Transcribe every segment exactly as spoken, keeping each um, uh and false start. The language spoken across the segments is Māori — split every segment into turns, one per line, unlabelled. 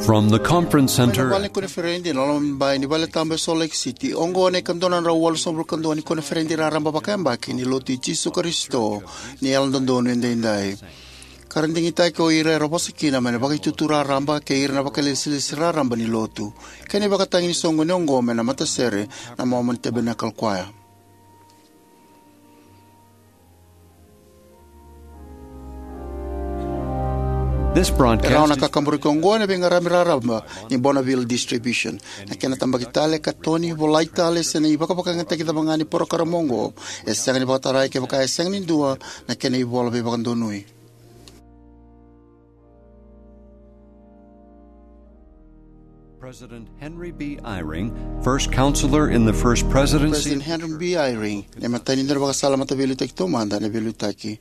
From the conference center
Wale konferendi nolom bai ni wale tambe Salt Lake City. Ongo ne kandonan ra wal sombro kandoni konferendi ra ramba bakamba kini loti Jesu Kristo ni aldondon ende indai. Karandingi tai ko ire robosikina mane bagi tutura ramba ke ire na bakale silisira ramba ni lotu. Kani bakatangi songo nyongo mena matasere na moment tebena kalkwaya.
This broadcast
Pero nakakamburi ko ngone benga ramiraramba ni Bonneville Distribution. Na kena tambagitale katoni volaitale sene ibaka baka ngata kita bangani poro karamongo. Esang ni batarai ke baka esang ni dua na kena ibola be bakan donui.
President Henry B. Eyring, first counselor in the first presidency.
President Henry B. Eyring, ne matani ndar baka sala mata bilu tak to manda ne bilu taki.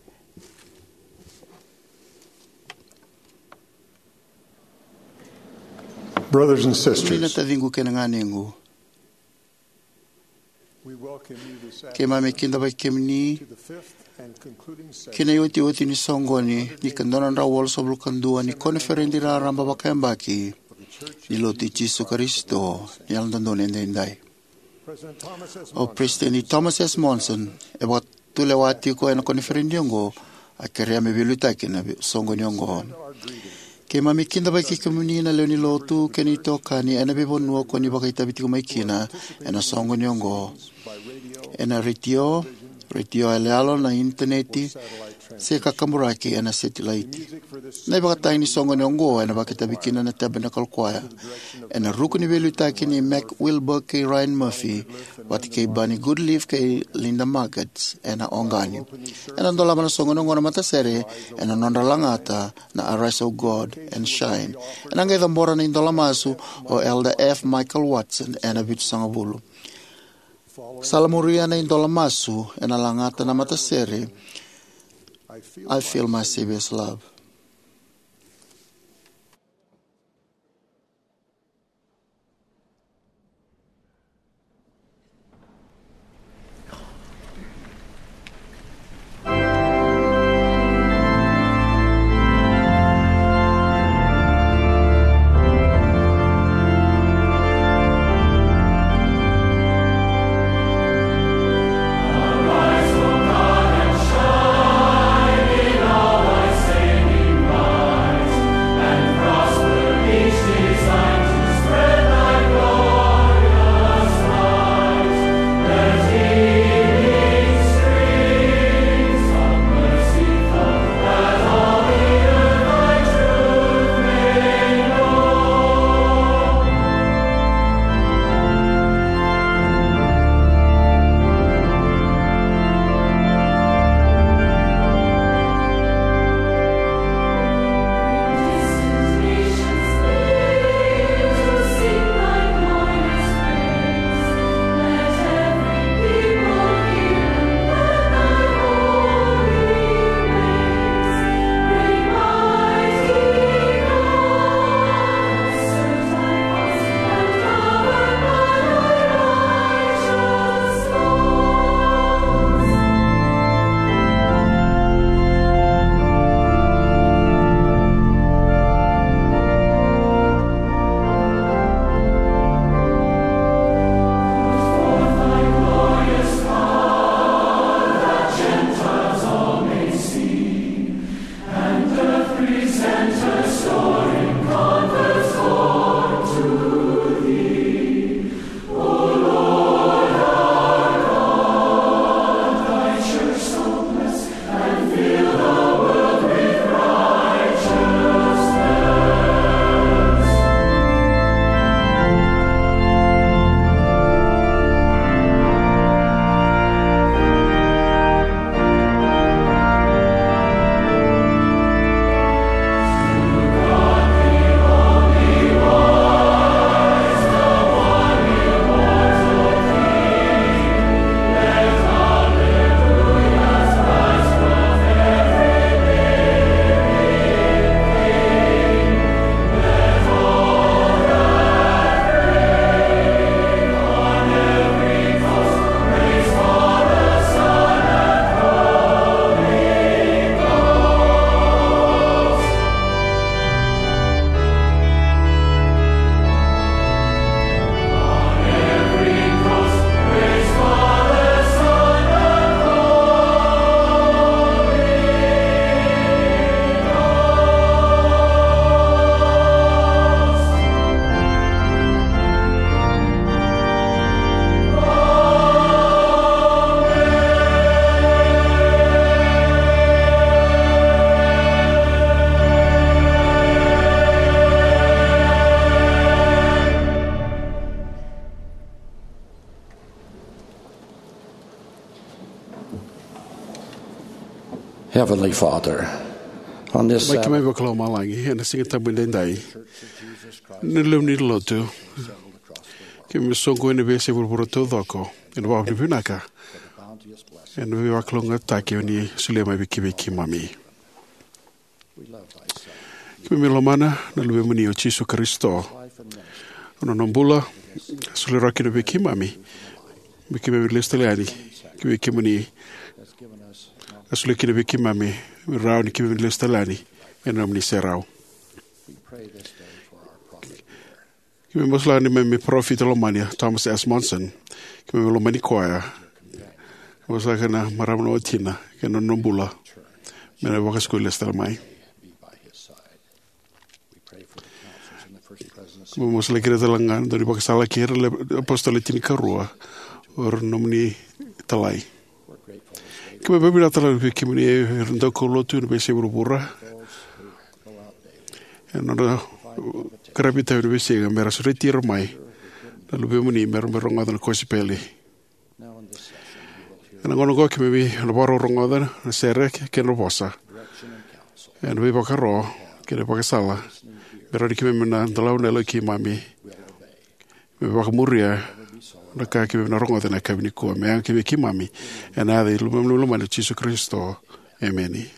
Brothers and sisters,
we welcome you this afternoon to the fifth and concluding session ni kandonan ra wal sobro kandua ni konferendi ra ramba bakambaki ni loti Jesu Kristo ni aldondon ende indai. O President Thomas S. Monson e wat tulewati ko en konferendi ngo akeria me bilutaki na songo nyongo. Ke mami kinda ba kikamuni na leoni lotu kenito kani ana bebo nuo ko ni baka itabiti ko maikina ena songo nyongo ena radio radio alalo na interneti se kakamuraki ena satellite na baka taini songo nyongo ena baka itabikina na tabernacle choir ena ruku ni belu takini Mac Wilbur ke Ryan Murphy wat ke bani good live ke Linda Markets ena ongani ena ndola mana songo nyongo na mata sere ena nonda langata na Arise of God and Shine ena ngai dambora na ndola masu o Elder F Michael Watson ena bitu sangabulu Salamuria na ndola masu ena langata na mata sere I feel my Savior's love.
Arise, O God, and shine in all thy savior.
Heavenly Father, on this
Mai
Sabbath,
kime bakalo malangi, ana singa tabu dendai. Nilu ni lotu. Kime songo ene bese burburoto doko. Ene wa nipinaka. Ene vi bakalo ngataki ni sulema biki biki mami. Kime milomana na lube muni o Jesu Kristo. Ono nombula sule roki no biki mami. Biki me listeleani. Kime kime ni asule kine biki mami. Rao ni kime listeleani. Ene namni serao. Kime moslani me me profit lomania Thomas S. Monson. Kime lomani koya. Mosa kana maramno otina kana nombula. Mena waka skole stelamai. Kime mosla kira talangan dari waka sala kira le apostole tini karua or nomni talai. Kime bebina talai kime ni rendo kolotu ni bese burubura. Eno Karabita yu bese mera su retiro mai. Na lube muni mera mera rongoda na kosi peli. Na ngono go kime bi na baro rongoda na sere ke no bosa. Na bi baka ro ke ne baka sala. Mera di kime na dalau na loki mami. Me baka muria na ka kime na rongoda na kabini ko me an kime ki mami. Na ade lube lube lube na Jesu Kristo. Ameni.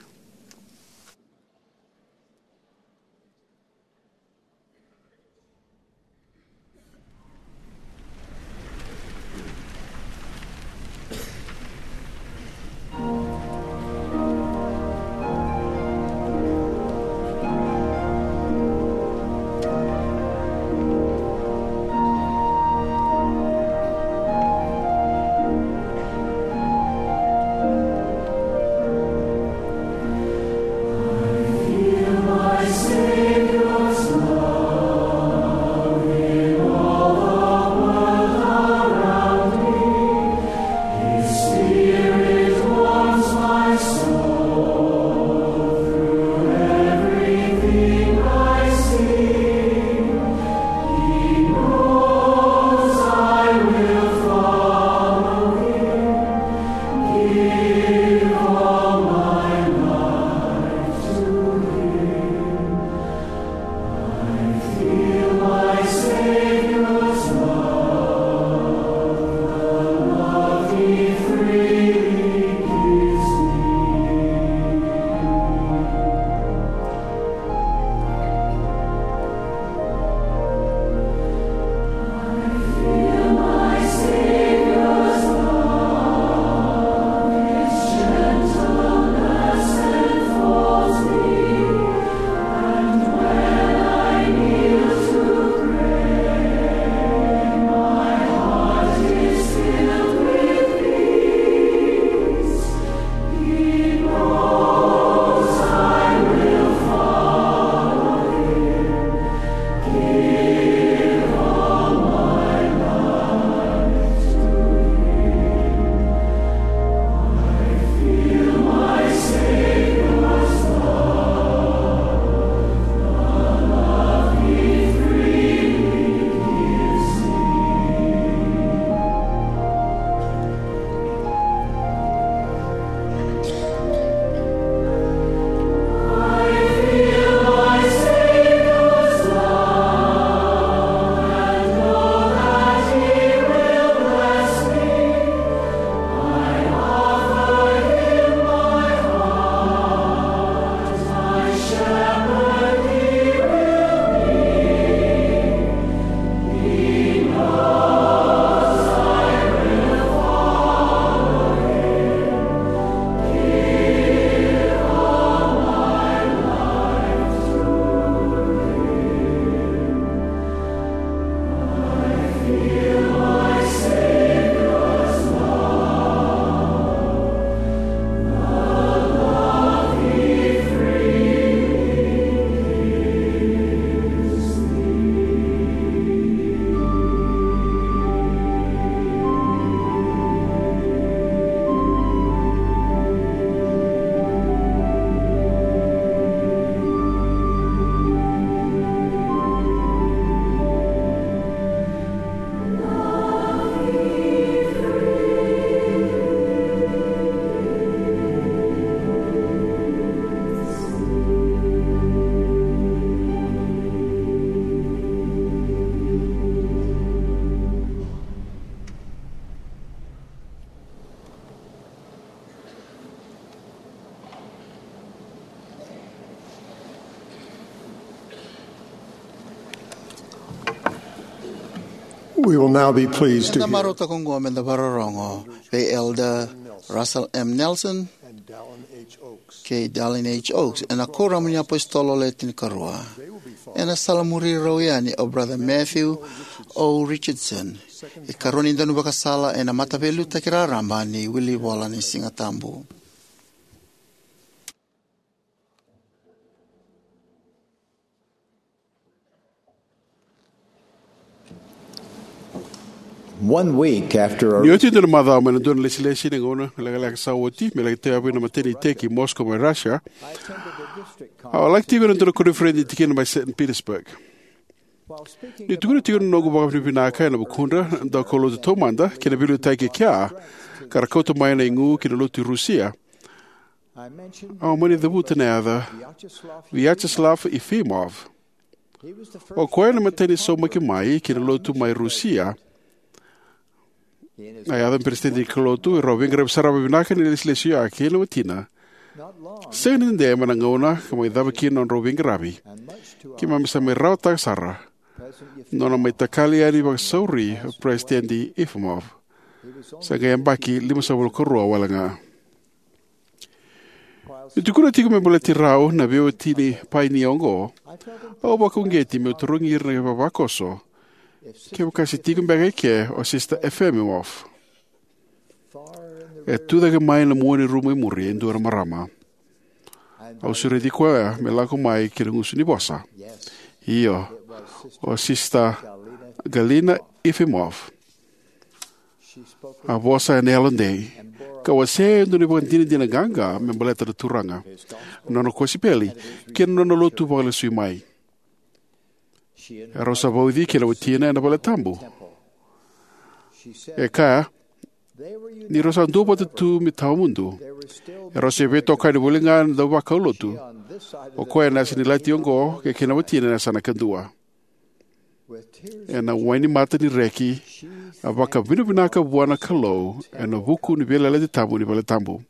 We will now be pleased to
Na
hear
marota kong gomen da bararongo kay Elder Russell M. Nelson
and Dallin H. Oaks.
kay Dallin H. Oaks and akura mo niya apostolo letin karua and salamuri royani o Brother Matthew O. Richardson e karoni danu bakasala e na matavelu takiraramba ni Willie Walla ni Singatambu.
One week after our
Ni oti tuna madha mana dona lesilesi ni ngona laga laga sawoti me laga te api na mateni teki Moscow me Russia. I would like to even to the conference tikina by Saint Petersburg. Ni tukuna tikuna nogu baka pinaka na bukunda da kolo de tomanda kina bilu taiki kia karakota mai na ingu kina loti Rusia. Au mani the butanada Vyacheslav Efimov. O koe na mateni so maki mai kina lotu mai Rusia. Ai adam presidente Kolotu e roving grab saraba binaka ni leslesio a kilo tina. Sen de manangona como dava ki non roving grabi. Ki mamsa me rauta sara. Non mai takali ari ba sorry presidente Efimov. Saga yambaki lima sabul korua walanga. Itukuna tiku me boleti rao na veo tini pai ni ongo. O ba kungeti me turungi irne babakoso. Ke wakasi tiku mbega ke o sista Efimov. E tuda ke mai na muone rumo i muri e ndura marama. Au sure di koe me lako mai ki rungusu ni bosa. Iyo, o sista Galina Efimov. A bosa e nealondei. Ka wa se ndu ni bwantini dina ganga me mbaleta da turanga. Nono kosi peli, ke nono lotu wale sui mai. E rosa vaudi ke la watina e na wale tambu. E ka, ni rosa ndupa te tu mi tau mundu. E rosa e veto kai ni wulinga na waka ulotu. O koe nasi ni lati ongo ke kena watina na sana kandua. E na waini mata ni reki, a waka vina vinaka buana kalou, e na vuku ni vela lati tambu ni wale tambu.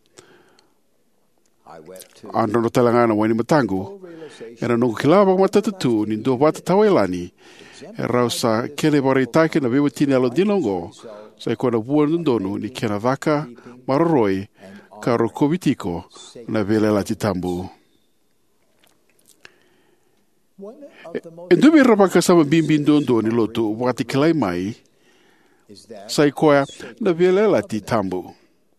Ando no talanga na waini matangu, e na nungu kilawa matata tu ni ndo wata tawailani, e rausa kene wari take na viwa tini alo dinongo, sa iko na buana ndonu ni kena vaka, maroroi, ka rokovitiko na vela lati tambu. E ndubi rabaka sama bimbin dondo ni lotu wakati kilai mai, sa ikoa na vela lati tambu.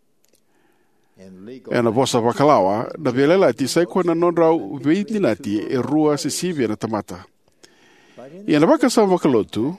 E na bosa wakalawa, na vela lati sa ikoa na nonrau veitni nati e rua se sivia na tamata. E na waka sama wakalotu,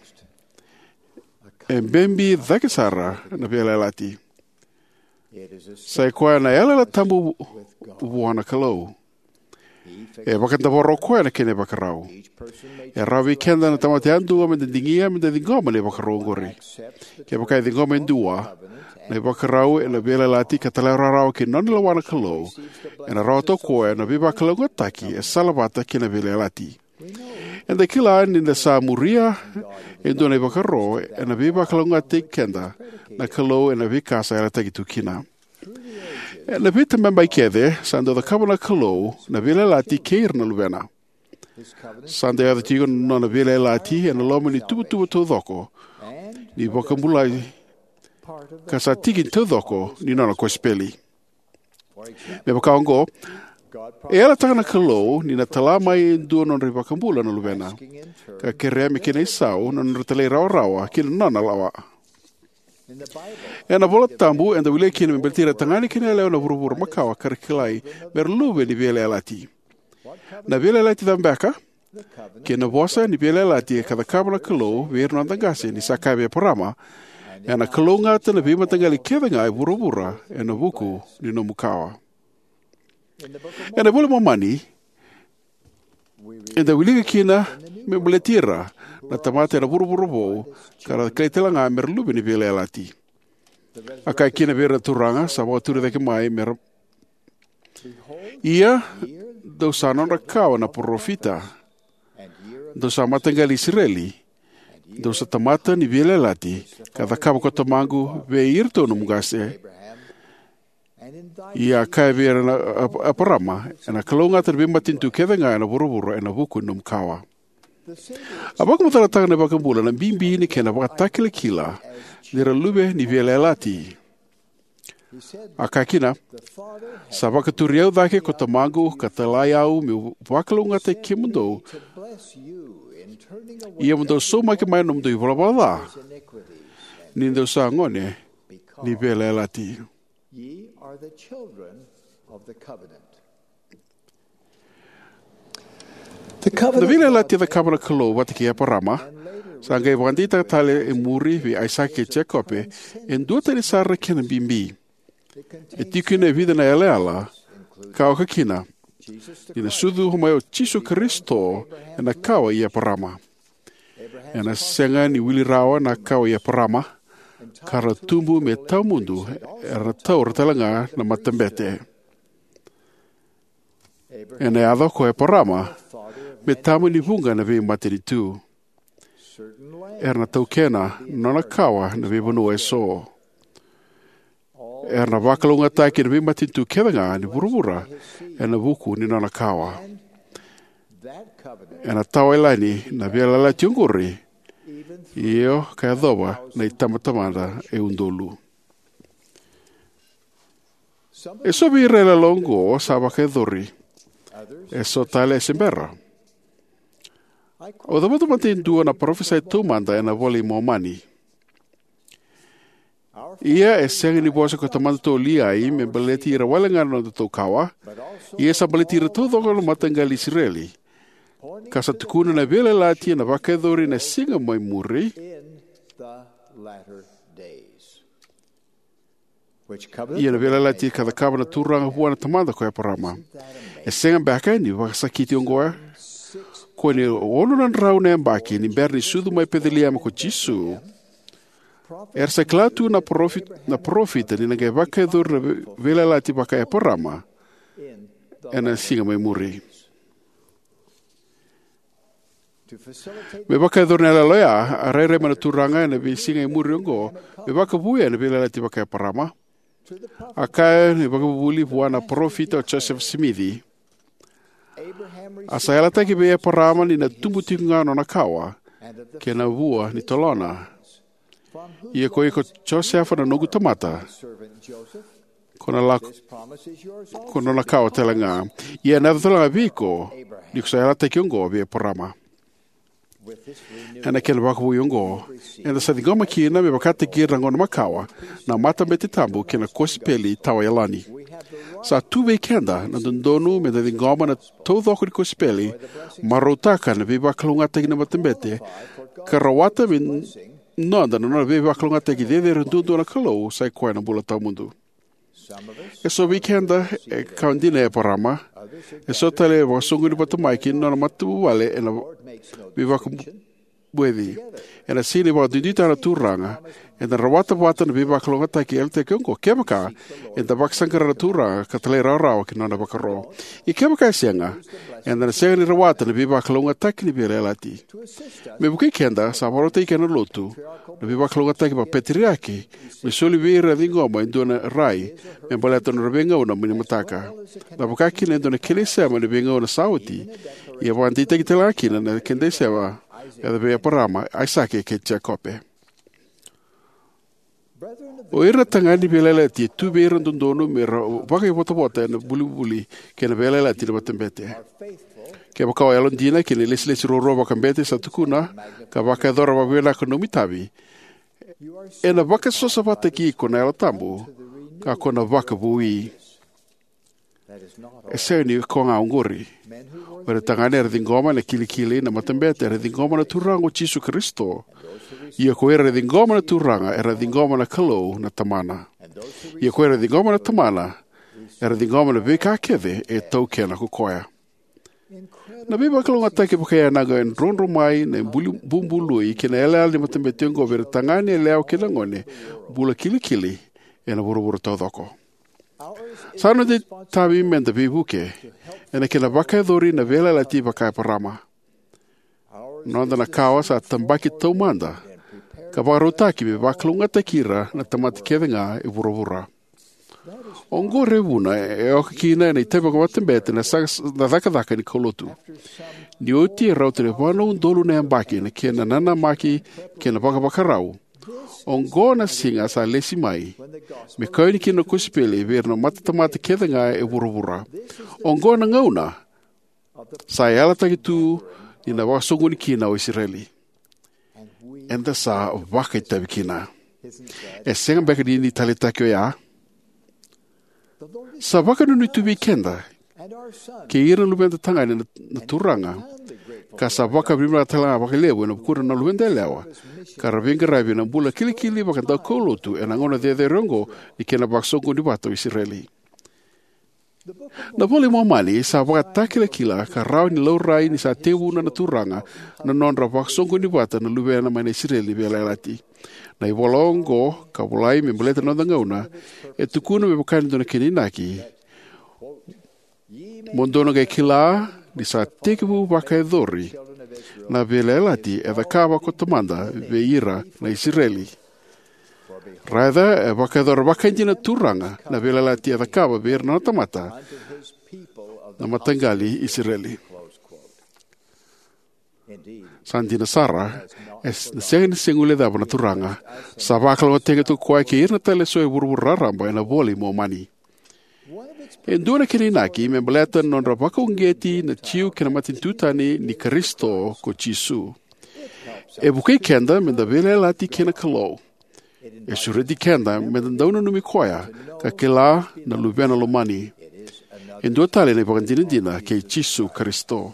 e bembi dhakisara na vela lati. Sa ikoa na ela la tambu wana kalou. E wakanta waro koe na kene wakarau. E rawi kenda na tamate andua me dingia me dingoma le wakarau ngori. Ke wakai dingoma ndua, na wakarau e na vela lati katala rarau ke nonila wana kalou, e na rauto koe na viva kalau ngotaki e salawata ke na vela lati. E na kila ni na sa muria, e ndo na wakarau e na viva kalau ngati kenda, na kalou e na vikasa e la takitu kina. E na vita membai kede, sando da kabana kalou, na vela lati keir na luvena. Sando ya da tigo na na vela lati, e na loma ni tubu tubu tau dhoko, ni wakamulai, ka sa tigin tau dhoko, ni nana koe speli. Me wakaongo, e ala takana kalou, ni na talamai ndua non ri wakamula na luvena, ka kerea me kene isau, na nrutalei rawa rawa, kina nana lawa. E na vola tambu e na wile kina me beltira tangani kina leo na vuruvura makawa karakilai mer lube ni vele alati. Na vele alati dambeka, kina vosa ni vele alati e kada kabana kalou veru na dangase ni sakabe parama, e na kalou ngata na vima tangali kevenga e vuruvura e na vuku ni no mukawa. E na vole mamani, e na wile kina me beltira na tamate na vuruvura vou, kara kleitelanga mer lube ni vele alati. Akai kina vera turanga sa wa ture deke mai mer. Ia do sanon rakawa na profita. Do sa matangali Israeli. Do sa tamata ni vele lati kada kaba ko tamangu ve irto no mugase. Ia kai vera na aparama na kalonga terbe matintu kevenga na buruburu na buku no mkawa. A waka mataratanga na waka mula na bimbi ni kena waka takila kila nira lube ni vele lati. A kakina, sa waka turiau dhake ko tamangu ka talai au me wakalunga te ke mundo. Ia mundo so mai ke mai no mundo i wala wala. Ni ndo sa ngone ni vele lati.
Ye are the children of the covenant. The
Na
covenant
vile lati the covenant kalo wata ki aparama. Sa ngai wandita tale e muri vi Isaac Jacobe en duata ni sarra kena bimbi. E tikune vida na ele ala ka o kakina. Ina sudu homai o Chisu Kristo e na kawa i aparama. E na senga ni wili rawa na kawa i aparama. Kara tumbu me tau mundu e ratau ratalanga na matambete. E na adho ko e parama me tamu ni vunga na vei materi tu. E na tau kena nona kawa na vei vanu e so. E na wakalunga taiki na vei materi tu kevanga ni vuruvura e na vuku ni nona kawa. E na tau elani na vei lala tiunguri Io ka adoba na itamatamanda e undolu. E so vi rela longo sa waka dori. E so tale e simbera. O da wata mate indua na profesa e tumanda e na vole mo mani. Ia e sengi ni bosa ko tamanda to lia i me baleti ira walenga no to kawa. Ia sa baleti ira to dogo no matangali Israeli. Ka sa tukuna na vele lati na waka dori na singa mai muri. Ia na vele lati ka da kabana turanga hua na tamanda ko e parama. E senga baka ni waka sakiti ongoa. Ko ni ono nan rau na mbaki ni berni sudu mai pedelia ma ko Jisu. Er sa klatu na profit na profita ni nage waka dori na vele lati waka e parama. E na singa mai muri. Me waka dori na loia, a rei rei mana turanga na vi singa i muri ongo, me waka vuia na vile lati waka e parama. A kai ne waka vuli vua na profita o Joseph Smithi. A sa ela taki be e parama ni na tumbutinga no na kawa, ke na vua ni tolona. Ia ko iko Joseph na nogu tamata. Kona la kona na kawa telanga. Ia na talanga viko, ni kusa ela taki ongo be e parama. Ana kena waka hui ongo. Ena sa ngoma kina me wakate ki rango na makawa na mata me te tambu kena kosipeli tawa yalani. Sa tuwe kenda na dondonu me da ngoma na tōthoko ni kosipeli marotaka na viva kalungata ki na matembete ka rawata me nonda na na viva kalungata ki dede rendundu na kalou sa koe na bula tau mundu. E so weekenda e kaundina e parama e so tale wasungu ni patamaiki na na matu wale e na viva buedi. E na sini wa dindita na turanga e na rawata wata na viva kalungata ki elte kiongo kemaka e na waksankara na turanga ka tale rau ki nana wakaro. I kemaka e sianga e na senga ni rawata na viva kalungata ki ni vile lati. Me buki kenda sa warota i kena lotu na viva kalungata ki pa petiriaki me soli vira ngoma indona rai me baleta no revenga una mini mataka. Na bukaki na indona kele sema ni venga una sauti ia wandita ki telaki na kende sewa e da vea parama Isaac ke Jacobe. O ira tangani velele ti tu vera ndondono me waka i wata wata na buli buli ke na velele ti na matembete. Ke waka o elondina ke ni lesi lesi roro waka mbete sa tukuna ka waka dora wa vela ka nomitavi. E na waka sosa wata ki ko na ela tambu ka ko na waka vui. E seo ni ko ngā ungori. Wera tangane era dingoma na kilikili na matembete era dingoma na turango Jisu Kristo. Ia ko era dingoma na turanga era dingoma na kalou na tamana. Ia ko era dingoma na tamana era dingoma na vika keve e tau kena kukoia. Na viva kalunga take pukea naga en ronro mai na bumbului kena ele ali matembete ngo vera tangane leo kena ngone bula kilikili e na buruburu tau doko. Sano de tabi menda vivuke ena kena waka dori na vela lati waka parama. Nonda na kawa sa tambaki tau manda. Ka warotaki me wakalunga takira na tamati kevenga e vuravura. Ongo revuna e oka kina na i tepa kwa watembete na daka daka ni kolotu. Ni o ti rau te wano un dolu na ambaki na kia na nana maki kia na baka baka rau. O ngona singa sa lesi mai. Me kauni ki na kusipele vera na matatamata keda ngā e wurawura. O ngona ngauna. Sa e ala taki tu ni na wakasongoni ki na o Israeli. Enda sa waka i tabi ki na. E senga beka ni ni tale taki o ya. Sa waka nunu tubi kenda. Ke ira lubenda tanga ni na turanga. Ka sa waka brimra talanga waka lewa na bukura na lubenda lewa. Ka ravenga ravi na bula kili kili waka tau kolotu e na ngona de de rongo i kena wakasongo ni wata o Israeli. Na vole mo mali sa waka takila kila ka rau ni lau rai ni sa tewu na na turanga na nonra wakasongo ni wata na lubena mai na Israeli vela elati. Na i walongo ka walai me muleta nonda ngauna e tukuna me wakani dona keninaki. Mondona kai kila ni sa tekewu waka e dhori na vela elati e da kawa ko tamanda ve ira na Israeli. Raida e waka e dhori waka intina turanga na vela elati e da kawa ve ira na tamata na matangali Israeli. Santina Sara es na senga ni sengule dava na turanga sa wakala o tenge tu koe ke ira na tale so e wurwura ramba e na voli mo mani. E nduna kirinaki me baleta non ra waka ungeti na chiu kena matin tutani ni Kristo ko Jisu. E bukai kenda me da vele lati kena kalau. E suredi kenda me da dauna numi koia ka kela na lubena lomani. E ndua tale na wakandina dina ke Jisu Kristo.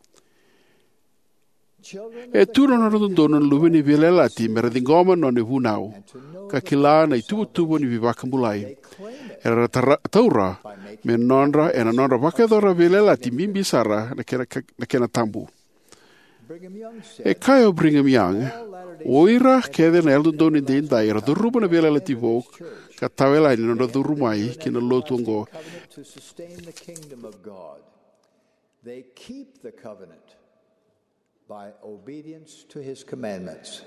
E tūra na rotondona na lubeni vele lati me radingoma no ne hunau. Ka kela na itubu tubu ni vivaka mulai. E taura me nonra e na nonra wakadora vele lati mimbi sara na kena, na kena tambu. E kai o Brigham Young, oira kede na eldo doni de indai era duruba na vele lati vok, ka tawela ni nonra durumai ki na lotungo.
They keep the covenant by obedience to his commandments.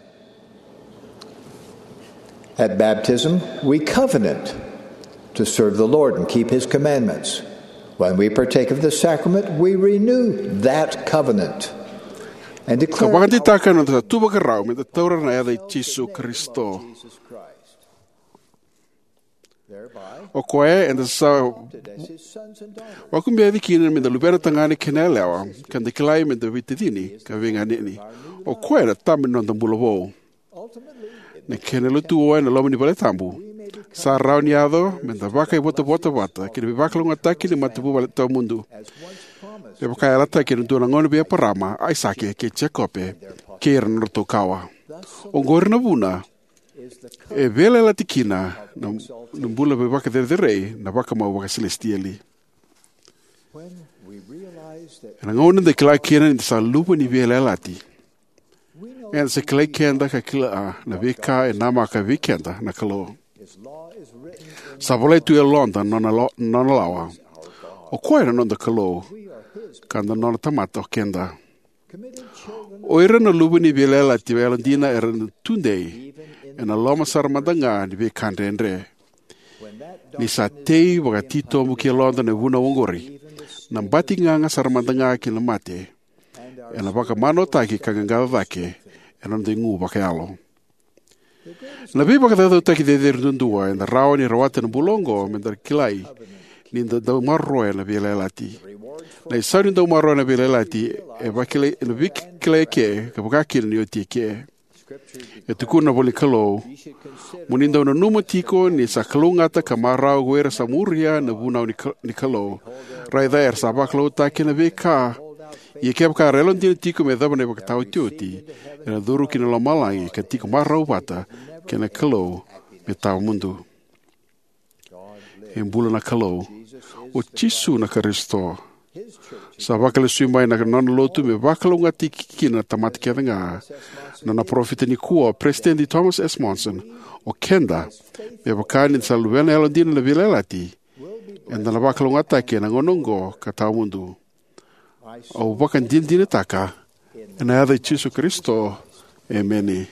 At baptism, we covenant to serve the Lord and keep his commandments. When we partake of the sacrament, we renew that covenant and declare
Ka wakati taka na ta tuba ka rau me ta taura na eda i Jisu Kristo.
Jesus Christ. Thereby,
O koe e na sa
as his sons and daughters.
wakumbe edi kina me da lubera tangani kena lewa kan de kilai me da vitidini ka vinga nini. O koe na tami non da mbula wou.
Ultimately, it
Na kena lutu oe na lomani pale tambu. Sa rau ni ado me da waka i wata wata wata kina mi waka lunga taki ni matubu wale tau mundu.
as once promised.
Le waka e lata kina tuna ngonu bia parama ai sake ke Jacobe ke ira na roto kawa. O ngori na vuna
Is the
e vele la tikina na na mbula be waka de rei na waka mau waka celestiali.
when we realize that
Na ngona de kila kina ni sa lupa ni vele lati.
we know
En se kila kenda ka kila a na vika e nama ka vikenda na kalo.
his law is written in
Sa vole tu e londa nona lo nona lawa. O koe na nonda kalo
we are his
kanda nona tamata o kenda.
committed children
O ira na lupa ni vele lati vele dina era na tundei. E na loma saramadanga ni ve kande endre.
when that
Ni sa tei waka tito mu ki londa na vuna wongori. Na mbati nganga saramadanga ki na mate. E na waka mano taki ka nganga vake. E na nde ngu waka alo. Na vi waka dadau taki de der dundua. E na rao ni rawate na bulongo me dar kilai. Ni nda dau marroe na vile lati. Na i sauri dau marroe na vile lati. E wakile e na vik kilai ke. Ka wakakira ni o tie ke. E tukuna wali kalau. Muninda una numa tiko ni sa kalungata ka marau guera sa muria na vunau ni kalau. Rai daer sa baklau taki na veka. I ke ka relon tino tiko me daba ne waka tau tioti. E na duru ki na lo malangi ka tiko marau wata ke na kalau me tau mundu. E mbula na kalau. O Jisu na Kristo. Sa wakale sui mai na nana lotu me wakalunga tiki ki na tamati kia nga. Na na profita ni kua Presidenti Thomas S. Monson o kenda me wakani sa luwena elondina na vile lati. E na wakalunga taki na ngonongo ka tau mundu. O wakan din dina taka. E na yada Jisu Kristo. Amen.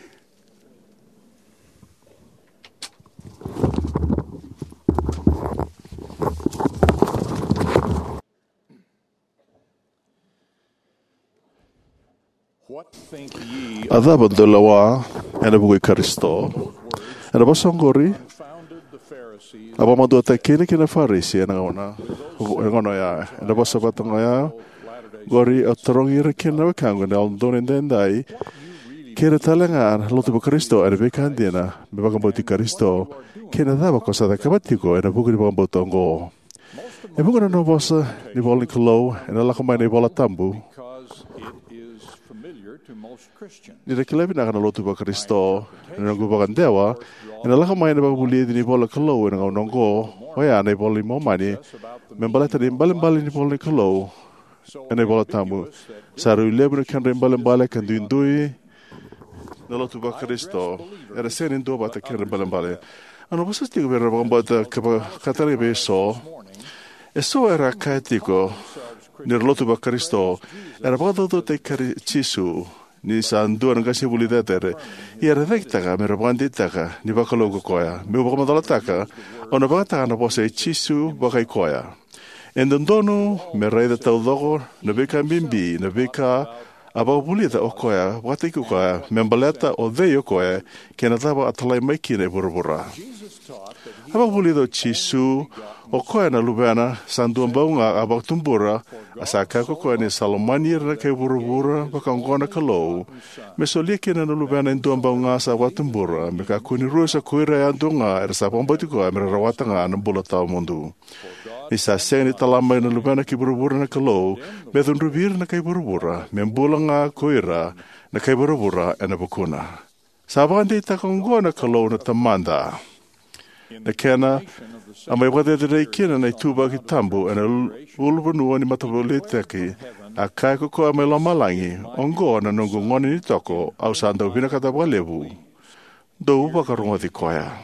Adha bandulawa ena bugui Karisto. Ena basongori. Aba madua ta kene kene farisi ena ngona. Ngono ya ena basabatanga ya. Gori otorongi rekena wakango na aldone ndendai. Kera talangan lotu ba Karisto ena bekandina. Bebagamboti Karisto. Kena daba kosa da kabatiko ena bugui bagambotongo. E bukan na bosa ni bola kelo ena lakamai ni bola tambu. Ni reklebi na kana lotu ba Kristo na gubagan dewa ena lakamai na baguli ni bola kelo ena ngongo oya na bola mo mani membala tadi balim balim ni bola kelo ena bola tambu saru lebu kan balim balim kan duindui na lotu ba Kristo era senin do bata kan balim balim ano bosa stigo ber bata katari beso eso era kaitiko ni lotu ba Kristo era bata do te kari chisu ni sandu ang kasi buli datere ia redekta me robandi taka ni bakalogo koya me baka madalataka ona baka taka na pose chisu baka koya endondonu me raida taudogo na beka bimbi na beka aba buli da okoya wate ku koya me baleta o de koya kena taba atalai mai kine burbura aba buli do chisu okoya na lubana sandu ambunga aba tumbura asaka ko ko ni salomani ra ke burbura baka ngona kalo me solia kena no lubana ndo ambunga sa watumbura me ka kuni rosa koira andunga er sa bomboti ko me rawatanga na bulata mundu isa seni talama na lubana ki burbura na kalo me dun rubir na kai burbura me bulanga koira na kai burbura ena bukuna sabande ta kongona kalo na tamanda na kena Amai wate te rei kena nei tūba ki tambu ena ulubunua ni matapole teki a kai koko a me lamalangi ongo na nungu ngoni ni toko au sanda upina katapua levu do upa karunga di koya.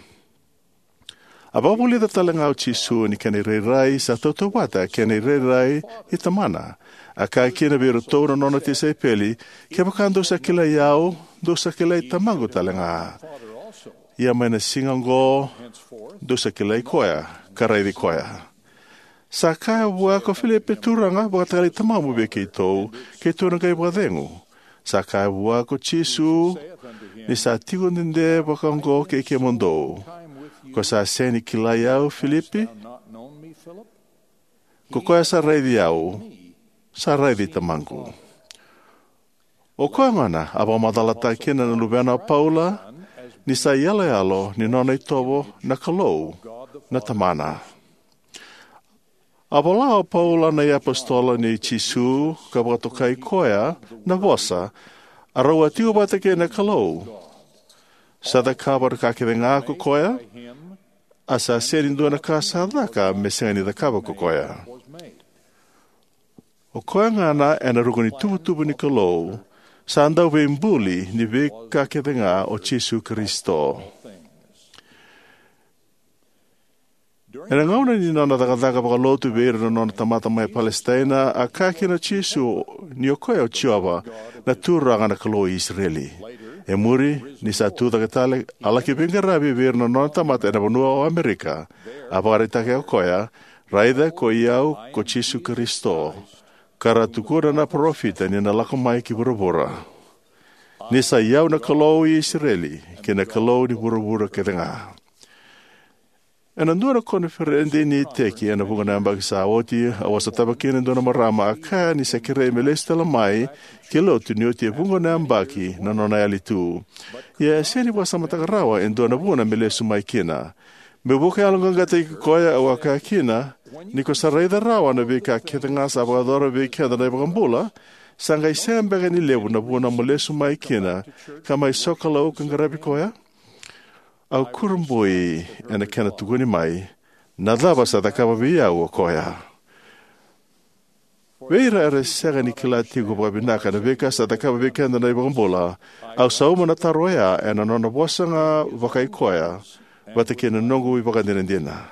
A babuli da talenga au chisu ni kene rei rai sa toto wata kene rei rai i tamana a kai kena bero tōra nona te sei peli ke bakando sa kila iau do sa kila i tamangu talenga. Ia mena singango dosa kilai koya, karai di koya. Sa kaya bua ko Filipe turanga baka tali tamamu be kei tau, kei tūna kai wadengu. Sa kaya bua ko chisu, ni sa tigo ninde baka ngo kei ke mondo. Ko sa seni kilai au Filipe, ko koya sa rai di au, sa rai di tamangu. O koya ngana, aba madalata kena na lubena Paula, ni sa yale alo ni nona i tobo na kalou na tamana. Abalao Paula na apostola ni chisu ka watokai koya na vosa arawa tiu batake na kalou. Sa da kabar ka kere ngā ko koya asa serindu na ka sadaka me sengani da kaba ko koya. O koya ngana ena rugoni tubu tubu ni kalou sa andau ve mbuli ni ve ka kedenga o Jesu Kristo. Ena ngauna ni nona takataka paka lotu veira na nona tamata mai Palestina a ka kena Jesu ni o koe o chiava na tūranga na kalo Israeli. E muri ni sa tūta katale ala ki pingarabi veira na nona tamata ena vanua o Amerika a pakaritake o koea raida ko iau ko Jesu Kristo. Kara tukura na profita ni na lako mai ki burubura. Ni sa iau na kalou i Israeli, ki na kalou ni burubura ke tenga. E na nua na konferende ni teki e na punga na ambaki sa oti, awasa tabakina ndona marama a kaya ni sa kire me lestela mai, ki lotu ni oti e punga na ambaki na nona yali tu. Ia seni wasa matakarawa e ndona puna me lesu mai kina. Me buke alungangata i koya awa kaya kina, ni ko sa raida rawa na vika kete ngā sa apagadora vika da na ipagambula, sa ngai sembega ni lewu na buona molesu mai kina, ka mai sokala o kangarabi koya? Au kurumbui ena kena tuguni mai, na dhaba sa takaba biyau o koya. Veira ere sega ni kila tigo pabinaka na vika sa takaba vika da na ipagambula, au sauma na taroea ena nona wasanga wakai koya, wata kena nongu ipagandina.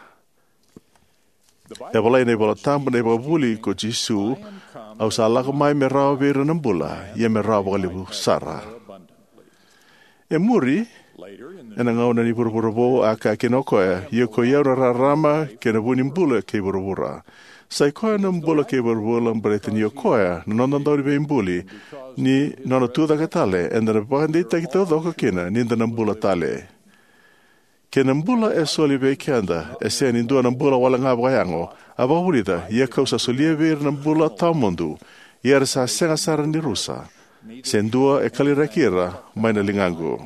E walai nei wala tampa nei wabuli ko Jesu, au sa laka mai me rao vera nambula, ia me rao wakalibu sara. E muri, ena ngauna ni burubura bo a ka keno koe, ia ko iau rarama kena wuni mbula kei burubura. Sai koia na mbula ke warwula mbrete ni o koia, na nona ndauri be mbuli, ni nona tuda ka tale, e na pakandita ki tau doko kina, ni na mbula tale. Ke na mbula e soli be kianda, e se ni ndua na mbula wala ngā waiango, a wahurida, ia kausa solia veir na mbula tau mundu, ia resa senga sara ni rusa, se ndua e kalirakira, mai na lingangu.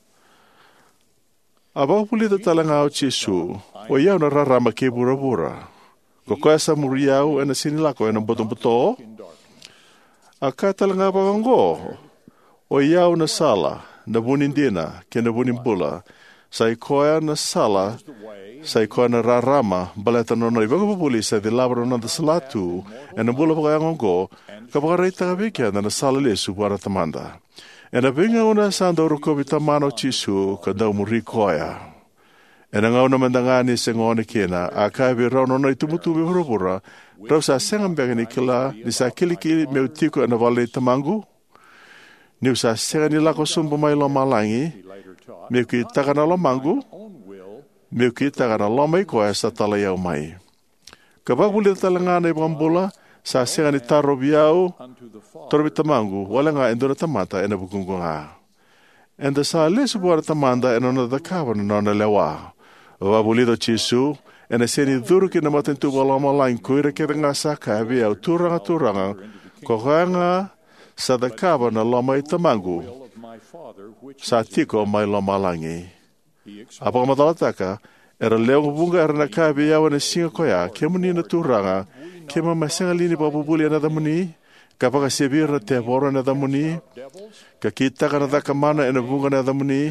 A wahurida tala ngā o Jesu, o iau na rarama ke bura bura. Ko koe sa muri au e na sinilako e na botomboto. A ka tala ngā wawango, o iau na sala, na bunindina, ke na bunimbula, sai koe na sala, sai koe na rarama, baleta nono i wakapupuli sa di labaro na da salatu, e na bula wakayangongo, ka wakareita ka wikia na na sala lesu wara tamanda. E na vinga una sanda urukobi tamano Chisu, ka dau muri koea. E na ngau na mandangani se ngone kena, a kai vi rauno na i tumutu mi hurupura, rau sa sengambega ni kila, ni sa kiliki meu tiko e na wale tamangu, ni sa senga ni lako sumbu mai lo malangi, meu ki takana lo mangu, meu ki takana lo mai koe sa tala iau mai. Ka wakuli tala ngana i wambula, sa senga ni taro biau, torobi tamangu, wale nga endura tamata e na bukungu nga. Enda sa lesu buara tamanda e nona da kawa na nona lewa. Wabulido Chisu, e na seni dhuru ki na matentu walama lain kuira ke ngā saka e au turanga turanga, ko hanga sa da kawa na loma i tamangu, sa tiko mai loma langi. Apa matalataka, era leo mbunga era na kawa au na singa koia, ke muni na turanga, ke mama senga lini papubuli na damuni, ka paka sebir na te vora na damuni, ka kitaka na dakamana e na bunga na damuni,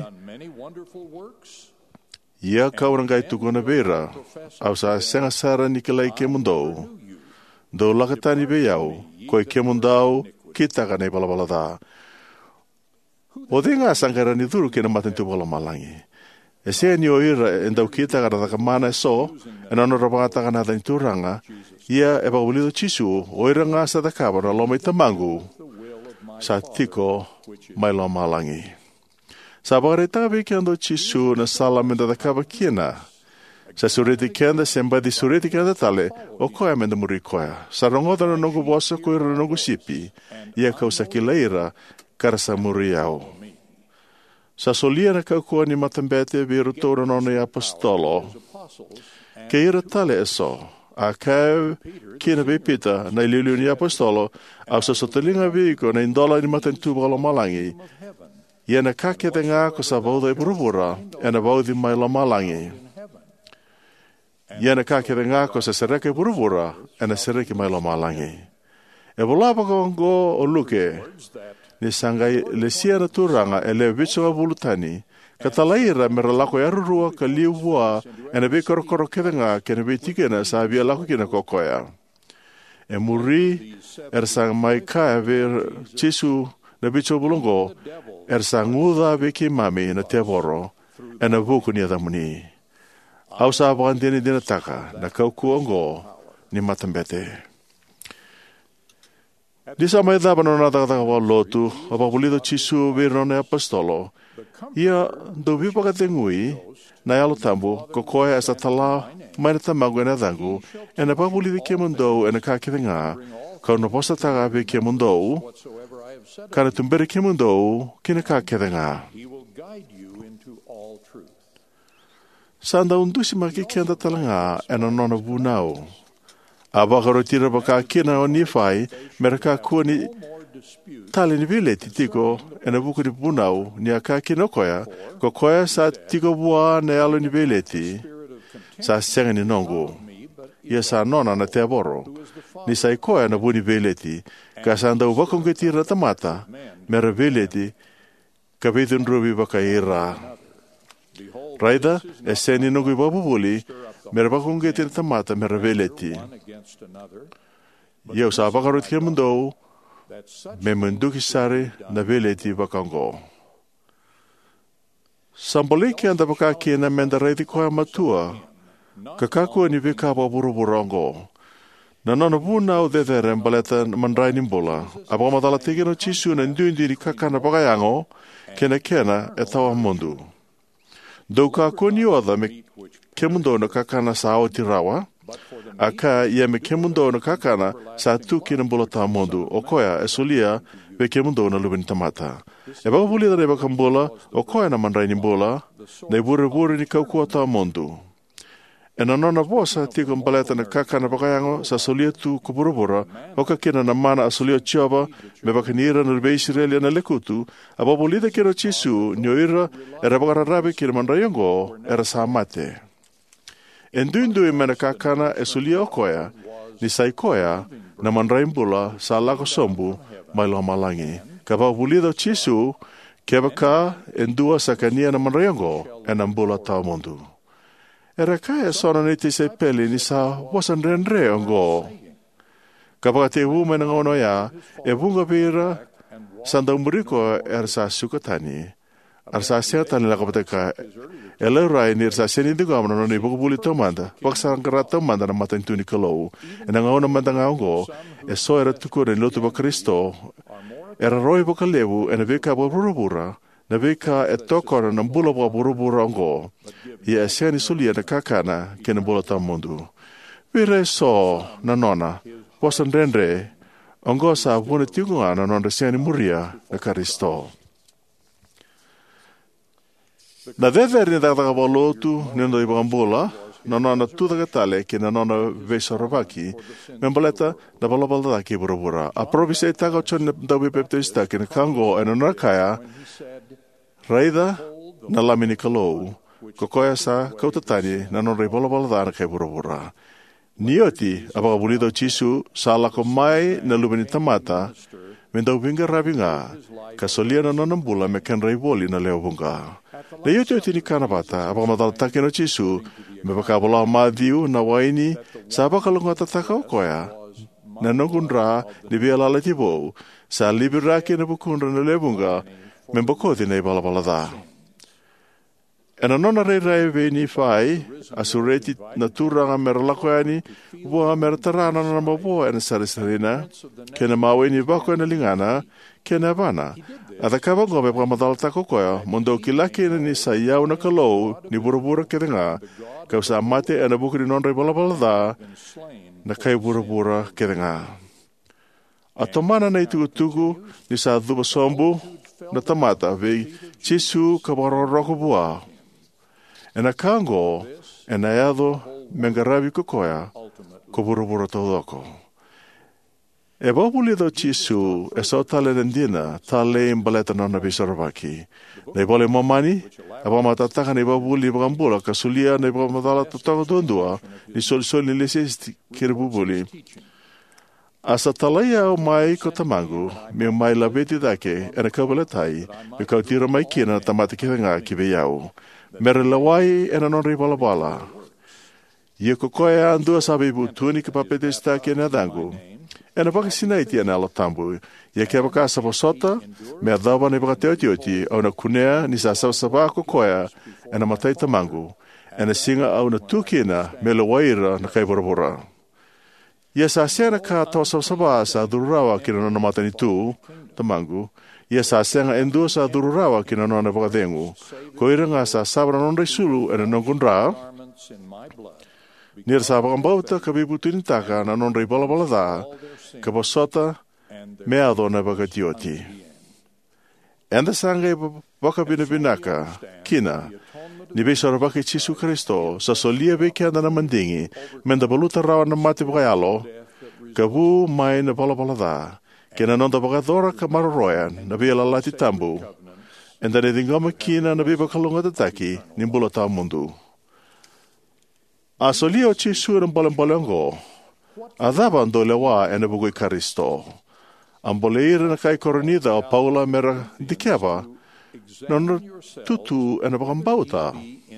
ia kaurangai tukuna beira, au sa senga sara ni kelai ke mundou. Do lakatani be iau, koe ke mundau, kitaka nei balabalada. O denga sangara ni dhuru ke na matentu wala malangi. E se ni o ira e ndau kitaka na dakamana e so, e nano rapangataka na dani turanga, ia e paulido Chisu, o ira ngā sa dakawa na loma i tamangu, sa tiko mai lo malangi. Sa wakareita wiki ando Chisu na sala menda da kawa kiena. Sa sureti kenda semba di sureti kenda tale, o koea menda muri koea. Sa rongoda na nongu bosa koe na nongu sipi, ia kau sa kileira, karasa muri au. Sa solia na kau kua ni matambete viru tōra nona i apostolo, ke ira tale e so, a kau kina bepita na iliu ni apostolo, au sa sotelinga viko na indola ni matentu wala malangi, ia na kake te ngā ko sa vauda i purupura, e na vaudi mai lo malangi. Ia na kake te ngā ko sa sereke i purupura, e na sereke mai lo malangi. E volapa ko ngo o luke, ni sangai le sia na turanga e le viso a vulutani, ka talaira mera lako e arurua ka liu hua, e na be korokoro ke te ngā, ke na be tikena sa avia lako kina kokoea. E muri, er sang mai ka e ver Chisu na bicho bulongo, er sa nguda veki mami na te voro, e na vuku ni adamuni. Au sa apakandini dina taka, na kau kuongo ni matambete. Disa mai dhaba no natakataka wa lotu, apapulido Chisu virone apostolo, ia do vipaka te ngui, na alo tambu, ko koe asa tala, mai na tamagu e na dangu, e na papulido ke mundou e na kakite ngā, kau na posta taka ve ke mundou, kana tumbere ke mundou, kina ka kere ngā. Sanda undusi maki kenda tala ngā, e na nona vunau. A wakaro tira baka kina o nifai, mera ka kua ni tali ni vile ti tiko, e na vuku ni vunau, ni a ka kina koea, ko koea sa tiko bua ne alo ni vile ti, sa senga ni nongu. Ia sa nona na te aboro, ni sa i koea na vuni vile ti, ka sanda u wakong ke tira tamata, mera vile ti, ka vitun rubi baka ira. Raida, e seni nongu i wapupuli, mera wakong ke tira tamata, mera vile ti. Ia sa wakarot ke mundou, me munduki sare na vile ti wakango. Samboliki anda baka kina menda reiti koea matua, kakakua ni vika wapurupurongo. Na nona vuna o dedere mbaleta mandrai nimbola, apa matala teke no Chisu na nduindi ni kakana pakayango, kena kena e tawa mundu. Dou kakua ni oda me ke mundo na kakana sa o tirawa,
Aka ia me ke mundo na kakana sa tu ki na bula ta mondu. O koia e solia ve ke mundo na lubin tamata. E baka puli da reba kambula, o koia na mandrai ni bula, na ibure bure ni kaukua ta mondu. E na nona bosa tiko mbaleta na kakana bakayango sa solia tu kuburubura, o ka kina na mana a solia chiaba, me baka nira na rebe Israelia na lekutu, a babolida kira chisu, nyoira, e rabakara rabi kira mandrayongo, era sa mate. En duindu i mena kakana e solia o koia, ni sai koia, na mandraimbula sa lako sombu, mai lo malangi. Ka babolida o chisu, kebaka en dua sa kania na mandrayongo, e na mbula tau mondu. Era kai sona ni te se peli ni sa wasan renre ongo. Kapag te wume na ngono ya, e bunga pira sanda umuriko er sa sukatani. Er sa seatan la kapateka. Ele rai ni er sa seni digo amno ni buku buli tomanda. Paksa angkara tomanda na mata intuni kalau. E na ngono manda ngongo e so era tukure lotu ba Kristo. Era roi buka lewu e na veka ba burubura. Na veka e tokora na mbula ba burubura ongo. Ia seni sulia na kakana ke na bola ta mundu. Vire so na nona, wasan renre, ongo sa wone tiunga na nona seni muria na Karisto. Na veveri ni dagdaga bolotu, nendo i bagambola, na nona tudaga tale ke na nona vesoravaki, memboleta na balabala ki burubura. A provise e taga chon na dawi baptista ke na kango e na nakaya, raida na lamini kalou, ko koia sa kautatani na non rei bola bola dana kai burabura. Nioti apaka bulido chisu sa lako mai na lumini tamata mendau binga rabinga ka solia na nonambula me ken rei boli na leo bunga. Na ioti oti ni kanabata apaka matalatake no chisu me baka bola madhiu na waini sa apaka lunga tataka o koia na nongunra ni bia lala tibou sa libiraki na bukundra na leo bunga me mbokoti na ibala bala da. E na nona rei rei veni fai, a sureti na turanga mera lakoani, ua mera tarana na maboa e na sarisarina, ke na maweni bako e na lingana, ke na vana. A da kawango me pa madalata kokoia, mondo ki laki na ni sa iau na kalou, ni burubura ke denga, kau sa mate e na buku ni non rei balabala da, na kai burubura ke denga. A tomana na itugutugu, ni sa dhuba sombu, na tamata, vei chisu kabaroroko bua. E na kango, e na eado, mengarabi kukoia, ko burubura taudoko. E babuli do chisu, e sa tale nendina, tale imbaleta nona bisaravaki. Na ibole mamani, e ba matataka ni babuli bagambula, kasulia na iba madala tatago dondua, ni solisoli leses kiribubuli. Asa talaya o mai ko tamangu, me mai labeti dake, e na kabaletai, me kautira mai kina tamata kirenga ki beyau. Mere lawai e na non ribala bala. Ia kokoia andua sabi butuni ke papetesta ke na dangu. E na baka sinaiti e na alatambu. Ia ke baka sabosota, me adaba ne baka teotioti, au na kunea ni sa sabasaba kokoia e na matai tamangu. E na singa au na tukina me lawaira na kai borabora. Ia sa sena ka tau sabasaba sa dururawa ki na namatani tu, tamangu. Ia sa senga endua sa dururawa ki na nona bakadengu. Ko ira nga sa sabra non resulu e na nongundra. Nira sa bakambauta ka bibutu nitaka na non rei balabala da. Ka basota me ado na bakatioti. Enda sanga baka binabinaka, kina, ni besara baki Chisu Kristo, sa solia beki anda na mandingi, menda baluta rawa na mati bakayalo, ka bu mai na balabala da. Kena nonda bakadora ka maroroyan na bia lalati tambu. Enda ne dingama kina na bia bakalunga tataki nimbula ta mundu. A solia o chisu ng balambalango. A daba ando lewa e na bugay Karisto. Ang boleira na kay koronida o Paula mera dikiaba. Non tutu e na bakambauta.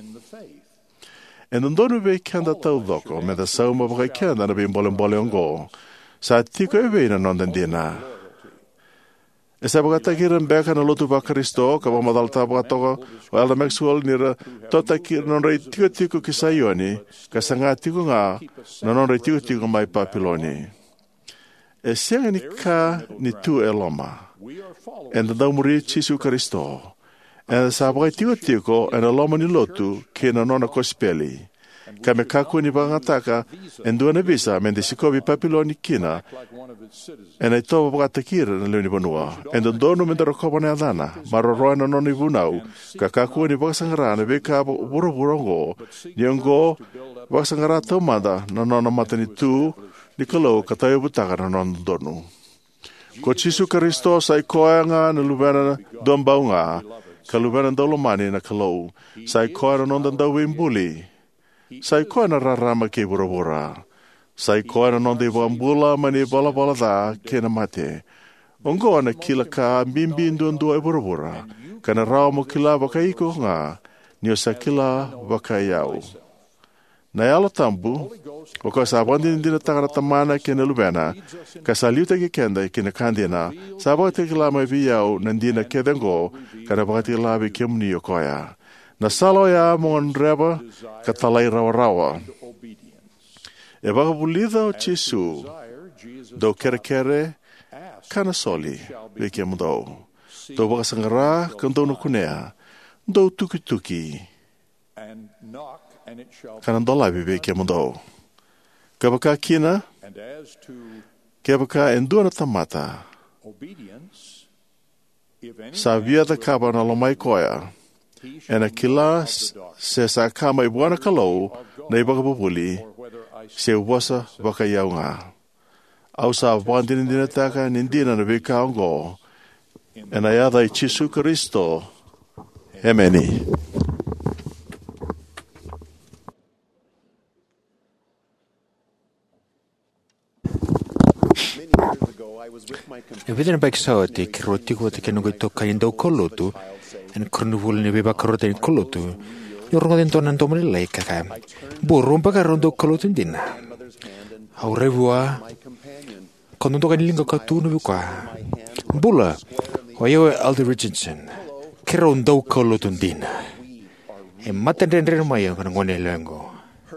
E nondono be kanda tau doko me da sauma bakay kanda na bia balambalango. Sa tiko ebe na nondandina. E sa bagatakiran beka na lotu ba Kristo, ka ba madalta bagatoka, o alda meksual nira, tota ki non rei tiko tiko kisayoni, ka sanga tiko nga, na non rei tiko tiko mai papiloni. E siang ni ka ni tu e loma. E na dau muri Chisu Kristo. E sa bagay tiko tiko, e na loma ni lotu, ki na nona kospeli. ka me kaku ni vangataka endua na visa men de sikovi Papiloni kina e nei tō wakatakira na leuni vanua e ndondono men dara kopa ne adana maroroa na noni vunau ka kaku ni vakasangara na veka vura vurongo ni ongo vakasangara tau manda na nona matani tu ni kalau katayo butaka na nona donu ko Jisu Kristo sai koanga na luvana dombaunga ka luvana dolomani na kalau sai koa na nonda dau imbuli sai koa na rarama ke vura vura sai koa na nonda iwambula mani bala bala da ke na mate ongo na kila ka mbimbi ndua e vura vura ka na rao mo kila wakaiko nga ni o sa kila wakaiau na yalo tambu o ka sa bandi ndina tangara tamana ke na lubena ka sa liuta ke kenda ke na kandina sa bakati kila mai viyau nandina ke dengo ka na bakati kila be kemni o koya na salo ya mongon reba ka talai rawa rawa e baka bulida o Jisu do kere kere kana soli be kemdo do baka sangara kando no kunea do tuki tuki kana dola bibe ke mundo kabaka kina kabaka endua na tamata sabia da kaba na lomai koya ena kila se sa kama ibuana kalau na ibaka bubuli se wasa baka yaunga au sa bandin dina taka nindina na beka ongo ena yada i Jisu Kristo ameni.
E vedere baik saoti che roti ko te kenu to kain do kolotu en kronuvul ne beba karote kolotu yo rongo den tonan to mele lai kaka bo rompa ka rondo kolotu dina au revua kono to kan linga ka tu no kwa bula o yo Alder Richardson che rondo kolotu dina e mata den ren mai kan ngone lengo